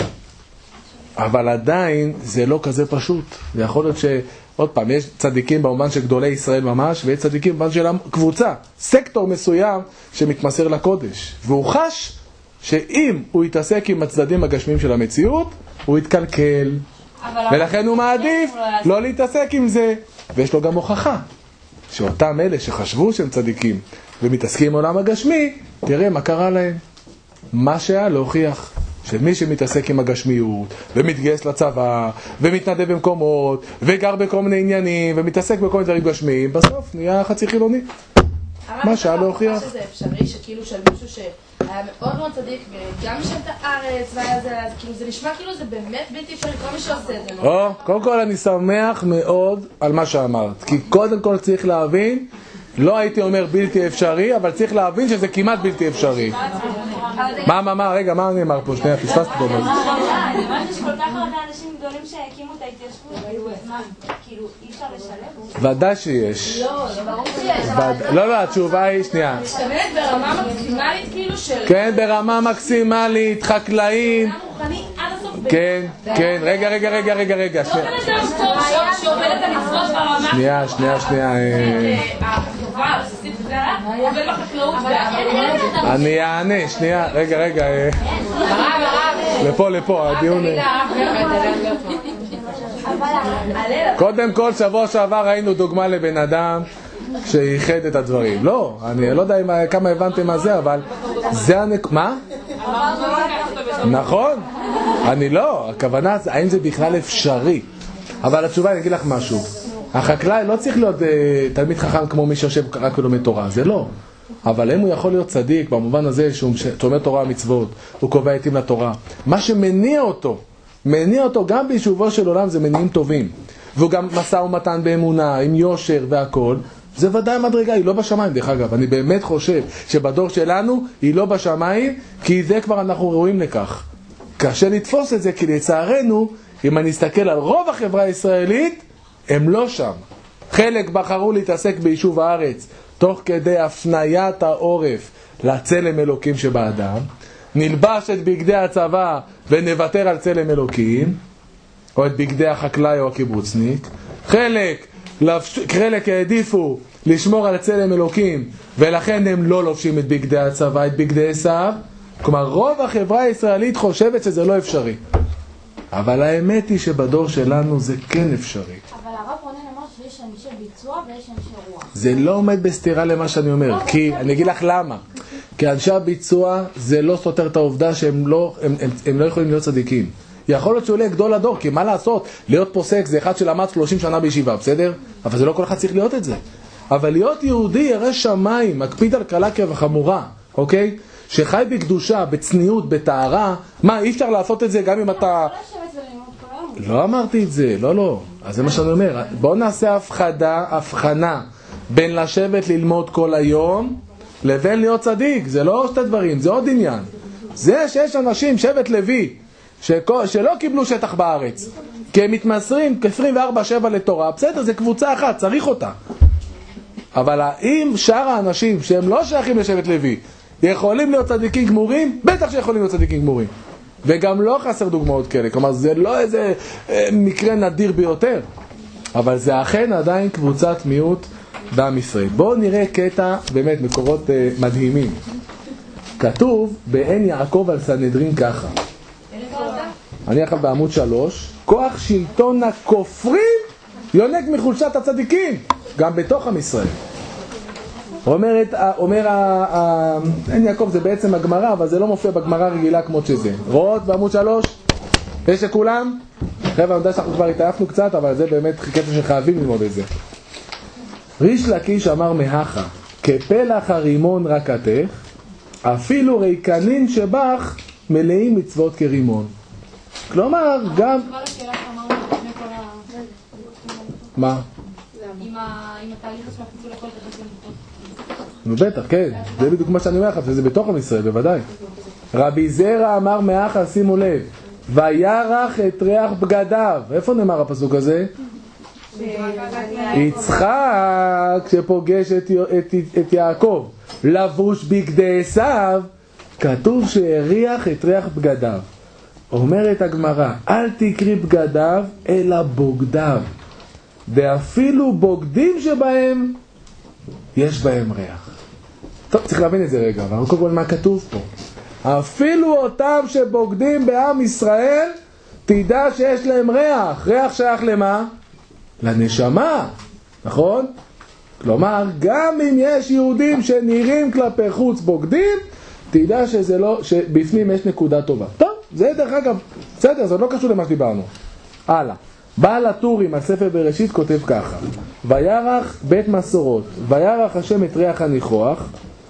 אבל עדיין זה לא כזה פשוט. זה יכול להיות ש... עוד פעם, יש צדיקים במובן של גדולי ישראל ממש, ויש צדיקים במובן של קבוצה, סקטור מסוים שמתמסר לקודש. והוא חש שאם הוא יתעסק עם הצדדים הגשמיים של המציאות, הוא יתקלקל. ולכן הוא מעדיף לא להתעסק עם זה. ויש לו גם הוכחה, שאותם אלה שחשבו שהם צדיקים ומתעסקים עם עולם הגשמי, תראה מה קרה להם. מה שהיה להוכיח. שמי שמתעסק עם הגשמיות, ומתגייס לצבא, ומתנדב במקומות, וגר בכל מיני עניינים, ומתעסק בכל מיני דברים גשמיים, בסוף נהיה חצי חילוני. מה שהיה להוכיח? אבל שזה אפשרי שכאילו של מישהו שהיה מאוד מאוד צדיק, וגם משם את הארץ, והיה זה, אז כאילו זה נשמע כאילו זה באמת בלתי אפשרי, כל מי שעושה את זה. או, קודם כל אני שמח מאוד על מה שאמרת, כי קודם כל צריך להבין, לא הייתי אומר בלתי אפשרי, אבל צריך להבין שזה כמעט בלתי אפשרי. מה, מה, מה, רגע, מה אני אמר פה? שנייה, פספסתי פה. אני אמרתי שכל כך הרבה אנשים גדולים שהקימו את ההתיישבות, כאילו, אי אפשר לשלב? ודאי שיש. לא, ברור שיש. לא, לא, התשובה היא, שנייה. משתמש ברמה מקסימלית כאילו של... כן, ברמה מקסימלית, חקלאים. כן, כן, רגע, רגע, רגע, רגע, רגע. שעובד את המצוות ברמה... שנייה, שנייה, שנייה. החובה, הבסיסית וזה, הוא עובד בחקלאות. אני אענה, שנייה, רגע, רגע. לפה, לפה, הדיון... קודם כל, שבוע שעבר ראינו דוגמה לבן אדם שייחד את הדברים. לא, אני לא יודע כמה הבנתם מה זה, אבל זה הנק... מה? נכון, אני לא, הכוונה, האם זה בכלל אפשרי? אבל התשובה, אני אגיד לך משהו. החקלאי לא צריך להיות uh, תלמיד חכם כמו מי שיושב רק ולומד תורה, זה לא. אבל אם הוא יכול להיות צדיק במובן הזה שהוא שומר תורה ומצוות, הוא קובע עתים לתורה, מה שמניע אותו, מניע אותו גם ביישובו של עולם זה מניעים טובים. והוא גם משא ומתן באמונה, עם יושר והכל, זה ודאי מדרגה, היא לא בשמיים דרך אגב. אני באמת חושב שבדור שלנו היא לא בשמיים, כי זה כבר אנחנו רואים לכך. קשה לתפוס את זה, כי לצערנו, אם אני אסתכל על רוב החברה הישראלית, הם לא שם. חלק בחרו להתעסק ביישוב הארץ, תוך כדי הפניית העורף לצלם אלוקים שבאדם, נלבש את בגדי הצבא ונוותר על צלם אלוקים, או את בגדי החקלאי או הקיבוצניק. חלק, חלק העדיפו לשמור על צלם אלוקים, ולכן הם לא לובשים את בגדי הצבא, את בגדי עשיו. כלומר, רוב החברה הישראלית חושבת שזה לא אפשרי. אבל האמת היא שבדור שלנו זה כן אפשרי. אבל הרב רונן אמר שיש אנשי ביצוע ויש אנשי רוח. זה לא עומד בסתירה למה שאני אומר, כי אני אגיד לך למה. כי אנשי הביצוע זה לא סותר את העובדה שהם לא, הם, הם, הם לא יכולים להיות צדיקים. יכול להיות שהוא יהיה גדול הדור, כי מה לעשות? להיות פוסק זה אחד שלמד שלושים שנה בישיבה, בסדר? אבל זה לא כל אחד צריך להיות את זה. אבל להיות יהודי ירא שמיים, מקפיד על קלה כבחמורה, אוקיי? שחי בקדושה, בצניעות, בטהרה, מה, אי אפשר לעשות את זה גם אם אתה... לא אמרתי את זה, לא, לא. אז זה מה שאני אומר. בואו נעשה הפחדה, הבחנה בין לשבת ללמוד כל היום לבין להיות צדיק. זה לא שתי דברים, זה עוד עניין. זה שיש אנשים, שבט לוי, שכל, שלא קיבלו שטח בארץ, כי הם מתמסרים עשרים וארבע שבע לתורה, בסדר, זה קבוצה אחת, צריך אותה. אבל האם שאר האנשים שהם לא שייכים לשבט לוי, יכולים להיות צדיקים גמורים? בטח שיכולים להיות צדיקים גמורים. וגם לא חסר דוגמאות כאלה, כלומר זה לא איזה אה, מקרה נדיר ביותר, אבל זה אכן עדיין קבוצת מיעוט בעם ישראל. בואו נראה קטע, באמת מקורות אה, מדהימים. כתוב בעין יעקב על סנהדרין ככה, אני עכשיו בעמוד שלוש, כוח שלטון הכופרים יונק מחולשת הצדיקים, גם בתוך עם ישראל. אומרת, אומר עין יעקב, זה בעצם הגמרא, אבל זה לא מופיע בגמרא רגילה כמו שזה. רואות בעמוד שלוש? יש לכולם? חבר'ה, אני יודע שאנחנו כבר התעייפנו קצת, אבל זה באמת קטע שחייבים ללמוד את זה. ריש לקיש אמר מהכה, כפלח הרימון רקתך, אפילו ריקנין שבך מלאים מצוות כרימון. כלומר, גם... מה? עם התהליך הזה שמחצו לכל תחתים לפות. נו בטח, כן. זה בדיוק מה שאני אומר לך, שזה בתוך עם ישראל, בוודאי. רבי זרע אמר מאחה, שימו לב, וירח את ריח בגדיו. איפה נאמר הפסוק הזה? יצחק שפוגש את, את, את יעקב לבוש בגדי עשיו, כתוב שהריח את ריח בגדיו. אומרת הגמרא, אל תקרי בגדיו אלא בוגדיו, ואפילו בוגדים שבהם יש בהם ריח. טוב, צריך להבין את זה רגע, אבל קודם כל מה כתוב פה? אפילו אותם שבוגדים בעם ישראל, תדע שיש להם ריח. ריח שייך למה? לנשמה, נכון? כלומר, גם אם יש יהודים שנראים כלפי חוץ בוגדים, תדע שזה לא, שבפנים יש נקודה טובה. טוב, זה דרך אגב, בסדר, זה לא קשור למה שדיברנו. הלאה. בעל הטורים על ספר בראשית כותב ככה, וירח בית מסורות, וירח השם את ריח הניחוח,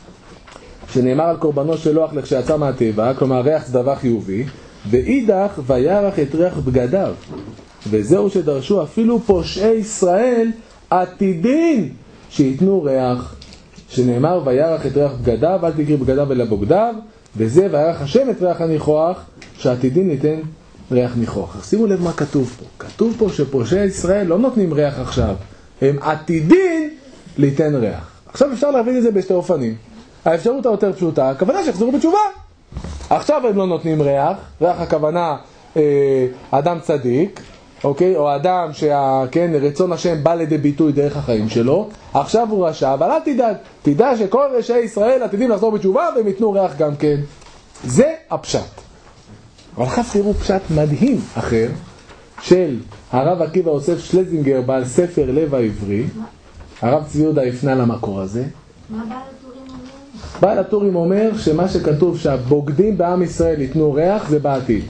שנאמר על קורבנו של לוח לכשיצא מהטבע, כלומר ריח זה דבר חיובי, ואידך וירח את ריח בגדיו, וזהו שדרשו אפילו פושעי ישראל עתידין שיתנו ריח, שנאמר וירח את ריח בגדיו, אל תקרי בגדיו אלא בוגדיו, וזה וירח השם את ריח הניחוח, שעתידין ניתן ריח ניחוח. שימו לב מה כתוב פה. כתוב פה שפושעי ישראל לא נותנים ריח עכשיו, הם עתידין ליתן ריח. עכשיו אפשר להבין את זה בשתי אופנים. האפשרות היותר פשוטה, הכוונה שיחזרו בתשובה. עכשיו הם לא נותנים ריח, ריח הכוונה אה, אדם צדיק, אוקיי? או אדם שכן, רצון השם בא לידי ביטוי דרך החיים שלו, עכשיו הוא רשע, אבל אל תדאג, תדע שכל רשעי ישראל עתידים לחזור בתשובה והם ייתנו ריח גם כן. זה הפשט. אבל אחר תראו פשט מדהים אחר של הרב עקיבא יוסף שלזינגר בעל ספר לב העברי. הרב צבי יהודה הפנה למקור הזה. מה בעל הטורים אומר? בעל הטורים אומר שמה שכתוב שהבוגדים בעם ישראל ייתנו ריח זה בעתיד.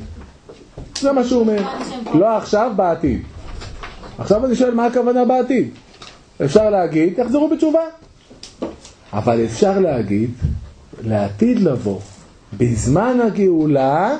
זה מה שהוא אומר. לא עכשיו, בעתיד. עכשיו אני שואל מה הכוונה בעתיד. אפשר להגיד תחזרו בתשובה, אבל אפשר להגיד לעתיד לבוא בזמן הגאולה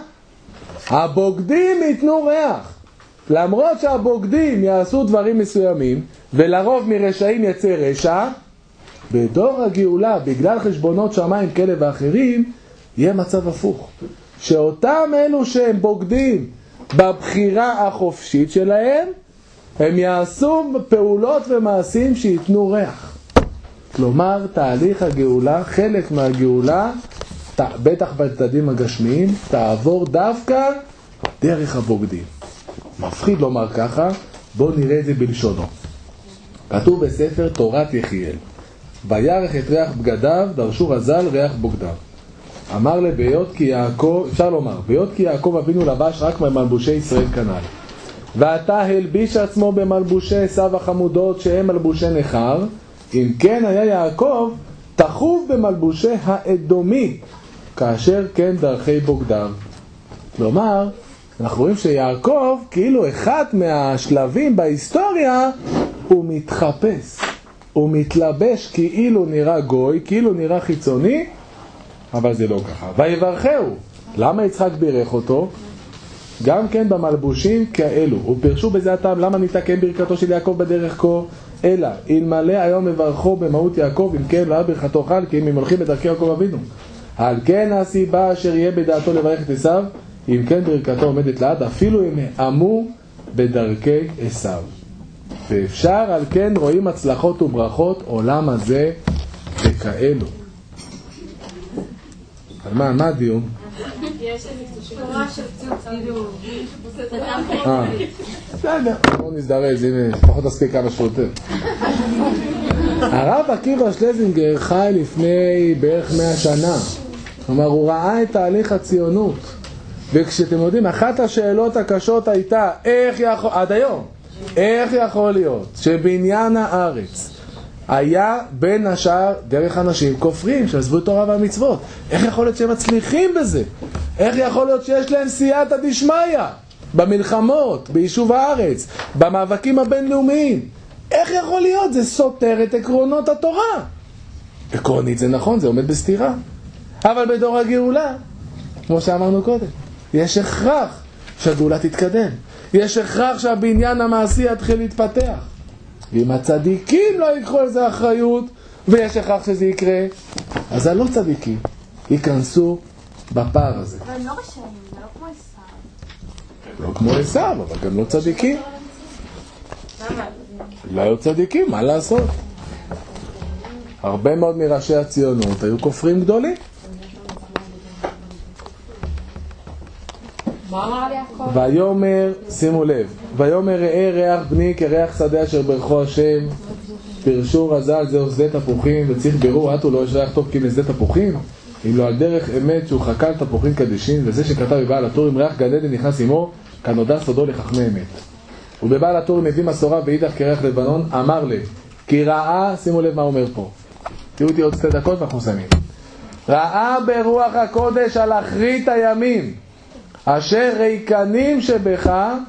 הבוגדים ייתנו ריח. למרות שהבוגדים יעשו דברים מסוימים ולרוב מרשעים יצא רשע, בדור הגאולה בגלל חשבונות שמיים כאלה ואחרים יהיה מצב הפוך, שאותם אלו שהם בוגדים בבחירה החופשית שלהם הם יעשו פעולות ומעשים שיתנו ריח. כלומר תהליך הגאולה, חלק מהגאולה בטח בצדדים הגשמיים תעבור דווקא דרך הבוגדים. מפחיד לומר ככה, בואו נראה את זה בלשונו. כתוב בספר תורת יחיאל, וירח את ריח בגדיו דרשו רז"ל ריח בוגדיו. אמר לביות כי יעקב, אפשר לומר, ביות כי יעקב אבינו לבש רק במלבושי ישראל כנ"ל, ועתה הלביש עצמו במלבושי עשיו החמודות שהם מלבושי נחר, אם כן היה יעקב תחוב במלבושי האדומי כאשר כן דרכי בוגדיו. כלומר, אנחנו רואים שיעקב כאילו אחד מהשלבים בהיסטוריה הוא מתחפש, הוא מתלבש כאילו נראה גוי, כאילו נראה חיצוני, אבל זה לא ככה. ויברכהו, למה יצחק בירך אותו? גם כן במלבושים כאלו, ופרשו בזה הטעם למה ניתקן ברכתו של יעקב בדרך כה, אלא אלמלא היום מברכו במהות יעקב, אם כן לא היה ברכתו חל, כי אם הם הולכים בדרכי יעקב אבינו. על כן הסיבה אשר יהיה בדעתו לברך את עשיו, אם כן ברכתו עומדת לעד, אפילו אם עמו בדרכי עשיו. ואפשר על כן רואים הצלחות וברכות עולם הזה וכאלו. על מה, מה הדיון? יש איזה תורה של ציוץ, כאילו, אה, בסדר, בואו נזדרז, הנה, פחות נספיק כמה שיותר. הרב עקיבא שלזינגר חי לפני בערך מאה שנה. כלומר, הוא ראה את תהליך הציונות. וכשאתם יודעים, אחת השאלות הקשות הייתה, איך יכול, עד היום, איך יכול להיות שבעניין הארץ היה בין השאר דרך אנשים כופרים שעזבו את תורה והמצוות? איך יכול להיות שהם מצליחים בזה? איך יכול להיות שיש להם סייעתא דשמיא במלחמות, ביישוב הארץ, במאבקים הבינלאומיים? איך יכול להיות? זה סותר את עקרונות התורה. עקרונית זה נכון, זה עומד בסתירה. אבל בדור הגאולה, כמו שאמרנו קודם, יש הכרח שהגאולה תתקדם. יש הכרח שהבניין המעשי יתחיל להתפתח. ואם הצדיקים לא יקחו על זה אחריות, ויש הכרח שזה יקרה, אז הלא צדיקים ייכנסו בפער הזה. אבל הם לא רשעים, זה לא כמו עשיו. לא כמו עשיו, אבל גם לא צדיקים. למה? לא היו צדיקים, מה לעשות? הרבה מאוד מראשי הציונות היו כופרים גדולים. מה אמר לי יעקב? ויאמר, שימו לב, ויאמר ראה ריח בני כריח שדה אשר ברכו השם, פרשו רזל זהו שדה תפוחים, וצריך בירור, עטו לא יש ריח טוב כי לשדה תפוחים, אם לא על דרך אמת שהוא חקל תפוחים קדישין, וזה שכתב בבעל התור, אם ריח גן עדן נכנס עמו, כנודע סודו לחכמי אמת. ובבעל התור מביא מסורה ואידך כריח לבנון, אמר לי, כי ראה, שימו לב מה אומר פה, תראו אותי עוד שתי דקות ואנחנו שמים. ראה ברוח הקודש על אחרית הימים, אשר ריקנים שבך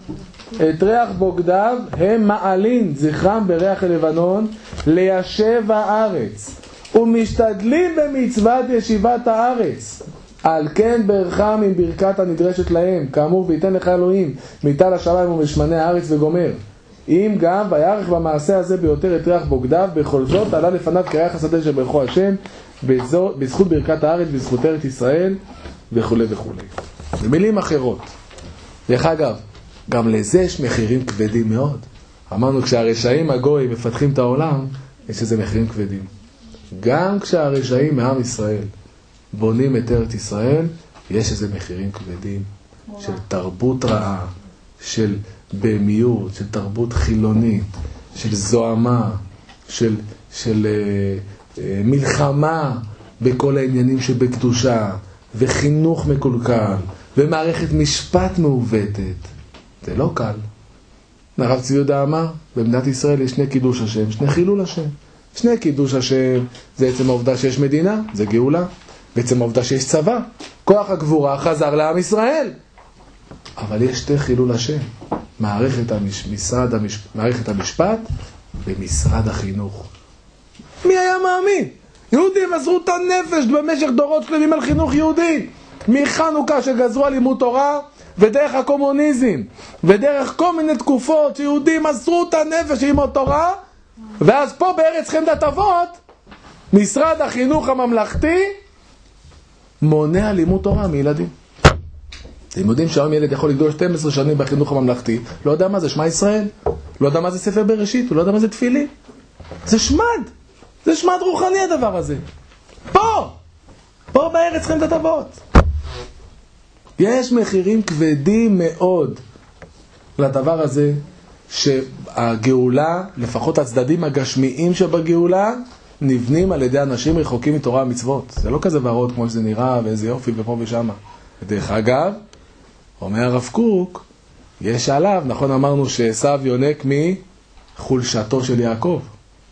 את ריח בוגדיו הם מעלין זכרם בריח הלבנון ליישב הארץ ומשתדלים במצוות ישיבת הארץ, על כן ברכם עם ברכת הנדרשת להם, כאמור ויתן לך אלוהים מיטל השמיים ומשמני הארץ וגומר. אם גם ויערך במעשה הזה ביותר את ריח בוגדיו, בכל זאת עלה לפניו כריח השדה שברכו השם, בזכות ברכת הארץ, בזכות ארץ ישראל וכו' וכו'. במילים אחרות, דרך אגב, גם לזה יש מחירים כבדים מאוד. אמרנו, כשהרשעים הגויים מפתחים את העולם, יש איזה מחירים כבדים. גם כשהרשעים מעם ישראל בונים את ארץ ישראל, יש איזה מחירים כבדים של תרבות רעה, של בהמיות, של תרבות חילונית, של זוהמה, של, של אה, אה, מלחמה בכל העניינים שבקדושה, וחינוך מקולקל, ומערכת משפט מעוותת. זה לא קל. הרב צבי יהודה אמר, במדינת ישראל יש שני קידוש השם, שני חילול השם. שני קידוש השם, זה עצם העובדה שיש מדינה, זה גאולה. בעצם העובדה שיש צבא, כוח הגבורה חזר לעם ישראל. אבל יש שתי חילול השם. מערכת, המש... משרד המש... מערכת המשפט ומשרד החינוך. מי היה מאמין? יהודים מסרו את הנפש במשך דורות שלמים על חינוך יהודי. מחנוכה שגזרו על לימוד תורה, ודרך הקומוניזם, ודרך כל מיני תקופות שיהודים מסרו את הנפש ללמוד תורה, ואז פה בארץ חמדת אבות, משרד החינוך הממלכתי מונע לימוד תורה מילדים. אתם יודעים שהיום ילד יכול לגדול שתים עשרה שנים בחינוך הממלכתי, לא יודע מה זה שמע ישראל, לא יודע מה זה ספר בראשית, הוא לא יודע מה זה תפילין. זה שמד, זה שמד רוחני הדבר הזה. פה, פה בארץ חמדת אבות. יש מחירים כבדים מאוד לדבר הזה, שהגאולה, לפחות הצדדים הגשמיים שבגאולה, נבנים על ידי אנשים רחוקים מתורה המצוות. זה לא כזה ורוד כמו שזה נראה, ואיזה יופי ופה ושמה. דרך אגב, אומר הרב קוק, יש עליו, נכון אמרנו שעשיו יונק מחולשתו של יעקב.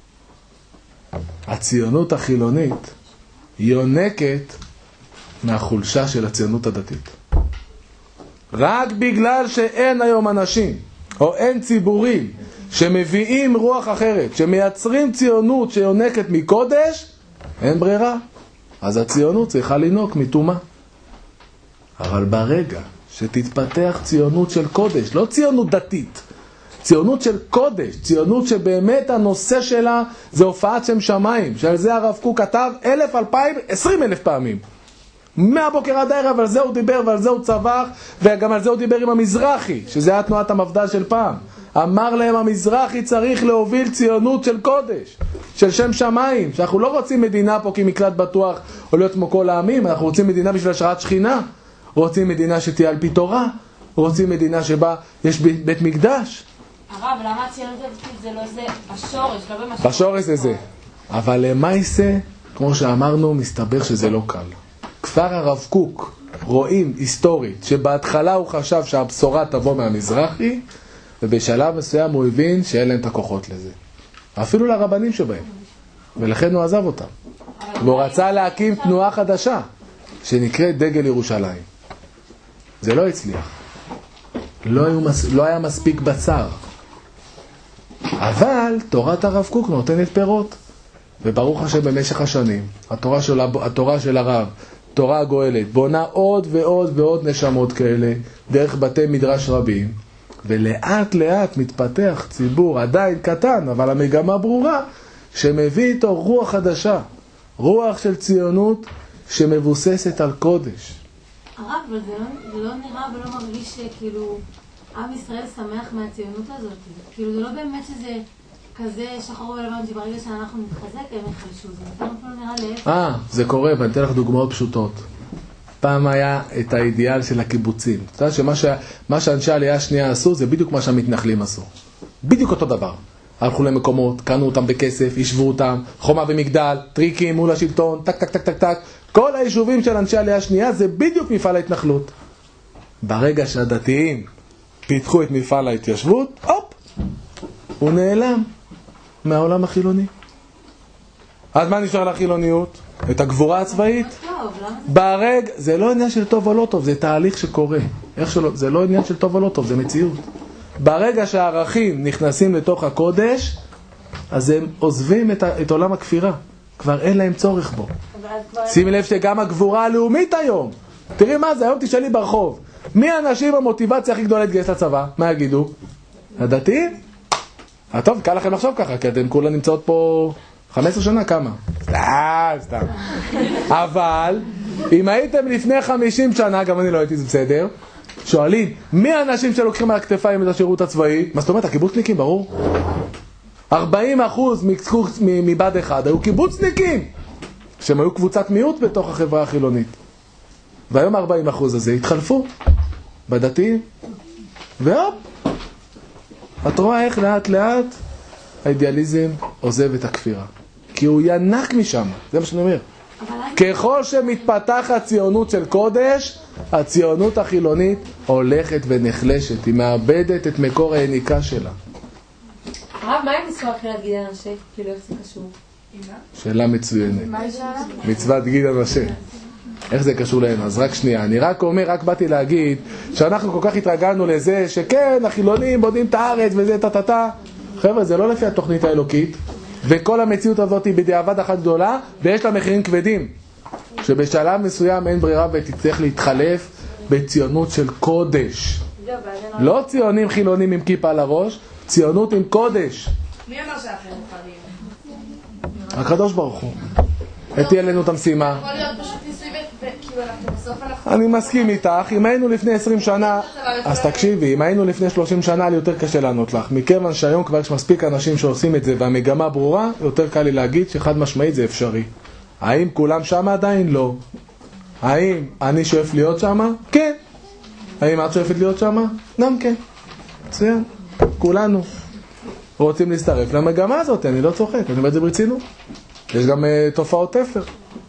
הציונות החילונית יונקת מהחולשה של הציונות הדתית. רק בגלל שאין היום אנשים, או אין ציבורים, שמביאים רוח אחרת, שמייצרים ציונות שיונקת מקודש, אין ברירה. אז הציונות צריכה לינוק מתומה. אבל ברגע שתתפתח ציונות של קודש, לא ציונות דתית, ציונות של קודש, ציונות שבאמת הנושא שלה זה הופעת שם שמיים, שעל זה הרב קוק כתב אלף, אלפיים, עשרים אלף פעמים. מהבוקר עד הערב על זה הוא דיבר ועל זה הוא צבח, וגם על זה הוא דיבר עם המזרחי, שזה היה תנועת המפד"ל של פעם. אמר להם המזרחי צריך להוביל ציונות של קודש, של שם שמיים, שאנחנו לא רוצים מדינה פה כמקלט בטוח או להיות כמו כל העמים, אנחנו רוצים מדינה בשביל השראת שכינה, רוצים מדינה שתהיה על פי תורה, רוצים מדינה שבה יש בית מקדש. הרב, למה הציונות הדתית זה לא זה השורש, לא במשורש? בשורש זה זה. אבל למעשה, כמו שאמרנו, מסתבר שזה לא קל. כפר הרב קוק, רואים היסטורית, שבהתחלה הוא חשב שהבשורה תבוא מהמזרחי, ובשלב מסוים הוא הבין שאין להם את הכוחות לזה. אפילו לרבנים שבהם. ולכן הוא עזב אותם. והוא רצה להקים תנועה חדשה, שנקראת דגל ירושלים. זה לא הצליח. לא, היו, לא היה מספיק בצר. אבל תורת הרב קוק נותנת פירות. וברוך השם במשך השנים, התורה של, התורה של הרב, תורה הגואלת, בונה עוד ועוד ועוד נשמות כאלה, דרך בתי מדרש רבים, ולאט לאט מתפתח ציבור עדיין קטן, אבל המגמה ברורה, שמביא איתו רוח חדשה, רוח של ציונות שמבוססת על קודש. הרב, אבל זה לא, זה לא נראה ולא מרגיש שכאילו עם ישראל שמח מהציונות הזאת. כאילו זה לא באמת שזה כזה שחור ולבן שברגע שאנחנו נתחזק הם יחלשו. זה יותר לא נראה להפך. אה, זה קורה, ואני אתן לך דוגמאות פשוטות. פעם היה את האידיאל של הקיבוצים. אתה יודע שמה ש... מה שאנשי העלייה השנייה עשו זה בדיוק מה שהמתנחלים עשו. בדיוק אותו דבר. הלכו למקומות, קנו אותם בכסף, ישבו אותם, חומה ומגדל, טריקים מול השלטון, טק טק טק טק טק. כל היישובים של אנשי העלייה השנייה זה בדיוק מפעל ההתנחלות. ברגע שהדתיים פיתחו את מפעל ההתיישבות, הופ, הוא נעלם מהעולם החילוני. אז מה נשאר לחילוניות? את הגבורה הצבאית? ברגע, זה לא עניין של טוב או לא טוב, זה תהליך שקורה. איך שלא, זה לא עניין של טוב או לא טוב, זה מציאות. ברגע שהערכים נכנסים לתוך הקודש, אז הם עוזבים את, את עולם הכפירה. כבר אין להם צורך בו. שימי לב שגם הגבורה הלאומית היום, תראי מה זה, היום תשאלי ברחוב, מי האנשים המוטיבציה הכי גדולה להתגייס לצבא? מה יגידו? הדתיים? טוב, קל לכם לחשוב ככה, כי אתן כולה נמצאות פה חמש עשרה שנה, כמה? סתם, סתם. אבל, אם הייתם לפני חמישים שנה, גם אני לא הייתי, זה בסדר, שואלים, מי האנשים שלוקחים על הכתפיים את השירות הצבאי? מה זאת אומרת? הקיבוצניקים, ברור. ארבעים אחוז מבד אחד היו קיבוצניקים, שהם היו קבוצת מיעוט בתוך החברה החילונית. והיום ארבעים אחוז הזה התחלפו בדתיים. והופ, את רואה איך לאט לאט האידיאליזם עוזב את הכפירה. כי הוא ינק משם, זה מה שאני אומר. ככל שמתפתח הציונות של קודש, הציונות החילונית הולכת ונחלשת, היא מאבדת את מקור היניקה שלה. הרב, מה עם מצוות אכילת גיד אנשי? כאילו איך זה קשור? שאלה מצוינת. מצוות גיד אנשי. איך זה קשור להם? אז רק שנייה, אני רק אומר, רק באתי להגיד שאנחנו כל כך התרגלנו לזה שכן, החילונים בונים את הארץ וזה טטטה. חבר'ה, זה לא לפי התוכנית האלוקית, וכל המציאות הזאת היא בדיעבד אחת גדולה, ויש לה מחירים כבדים. שבשלב מסוים אין ברירה ותצטרך להתחלף בציונות של קודש. לא ציונים חילונים עם כיפה על הראש, ציונות עם קודש. מי אמר שאחרים חלים? הקדוש ברוך הוא. הטיל עלינו את המשימה. יכול להיות פשוט ניסוי וכאילו אנחנו בסוף אנחנו... אני מסכים איתך, אם היינו לפני עשרים שנה, אז תקשיבי, אם היינו לפני שלושים שנה, לי יותר קשה לענות לך. מכיוון שהיום כבר יש מספיק אנשים שעושים את זה והמגמה ברורה, יותר קל לי להגיד שחד משמעית זה אפשרי. האם כולם שם עדיין? לא. האם אני שואף להיות שם? כן. האם את שואפת להיות שם? גם כן. מצוין. כולנו רוצים להצטרף למגמה הזאת, אני לא צוחק, אני אומר את זה ברצינות. יש גם uh, תופעות תפר.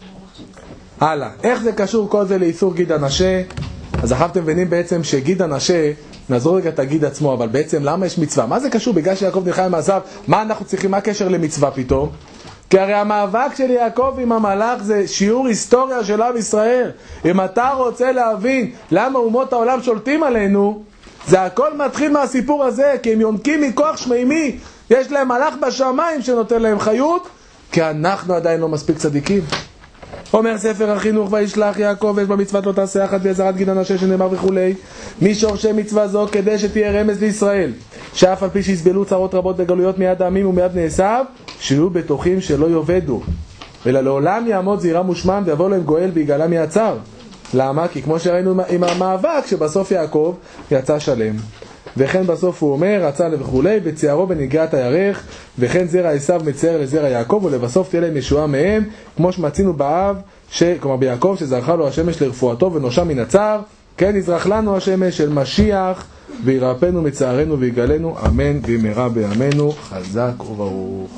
הלאה, איך זה קשור כל זה לאיסור גיד אנשי? אז עכשיו אתם מבינים בעצם שגיד אנשי, נעזור רגע את הגיד עצמו, אבל בעצם למה יש מצווה? מה זה קשור? בגלל שיעקב נלחם עם עשיו, מה אנחנו צריכים, מה הקשר למצווה פתאום? כי הרי המאבק של יעקב עם המלאך זה שיעור היסטוריה של עם ישראל. אם אתה רוצה להבין למה אומות העולם שולטים עלינו, זה הכל מתחיל מהסיפור הזה, כי הם יונקים מכוח שמימי, יש להם מלאך בשמיים שנותן להם חיות, כי אנחנו עדיין לא מספיק צדיקים. אומר ספר החינוך, וישלח יעקב יש במצוות לא תעשה אחת בעזרת גיד אנשי שנאמר וכולי, מי שורשי מצווה זו כדי שתהיה רמז לישראל, שאף על פי שיסבלו צרות רבות בגלויות מיד העמים ומיד נעשיו, שיהיו בטוחים שלא יאבדו, אלא לעולם יעמוד זעירם ושמם ויבוא להם גואל ויגאלה מהצר. למה? כי כמו שראינו עם המאבק שבסוף יעקב יצא שלם. וכן בסוף הוא אומר, רצה וכולי, וציירו בנגיעת הירך, וכן זרע עשיו מצייר לזרע יעקב, ולבסוף תהיה להם ישועה מהם, כמו שמצינו באב, ש... כלומר ביעקב, שזרחה לו השמש לרפואתו ונושע מן הצער, כן יזרח לנו השמש של משיח, וירפאנו מצערנו ויגלנו, אמן במהרה בימינו, חזק וברוך.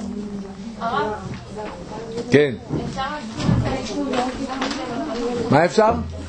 כן. מה אפשר?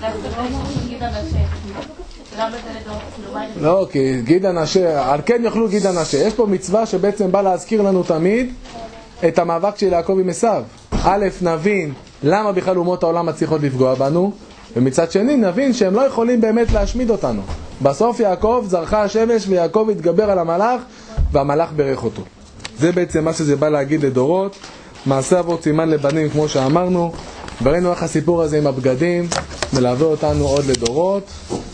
לא, כי גיד אנשה, על כן יאכלו גיד אנשה. יש פה מצווה שבעצם בא להזכיר לנו תמיד את המאבק של יעקב עם עשיו. א', נבין למה בכלל אומות העולם מצליחות לפגוע בנו, ומצד שני נבין שהם לא יכולים באמת להשמיד אותנו. בסוף יעקב זרחה השמש ויעקב התגבר על המלאך, והמלאך ברך אותו. זה בעצם מה שזה בא להגיד לדורות. מעשה אבות סימן לבנים, כמו שאמרנו. וראינו איך הסיפור הזה עם הבגדים מלווה אותנו עוד לדורות.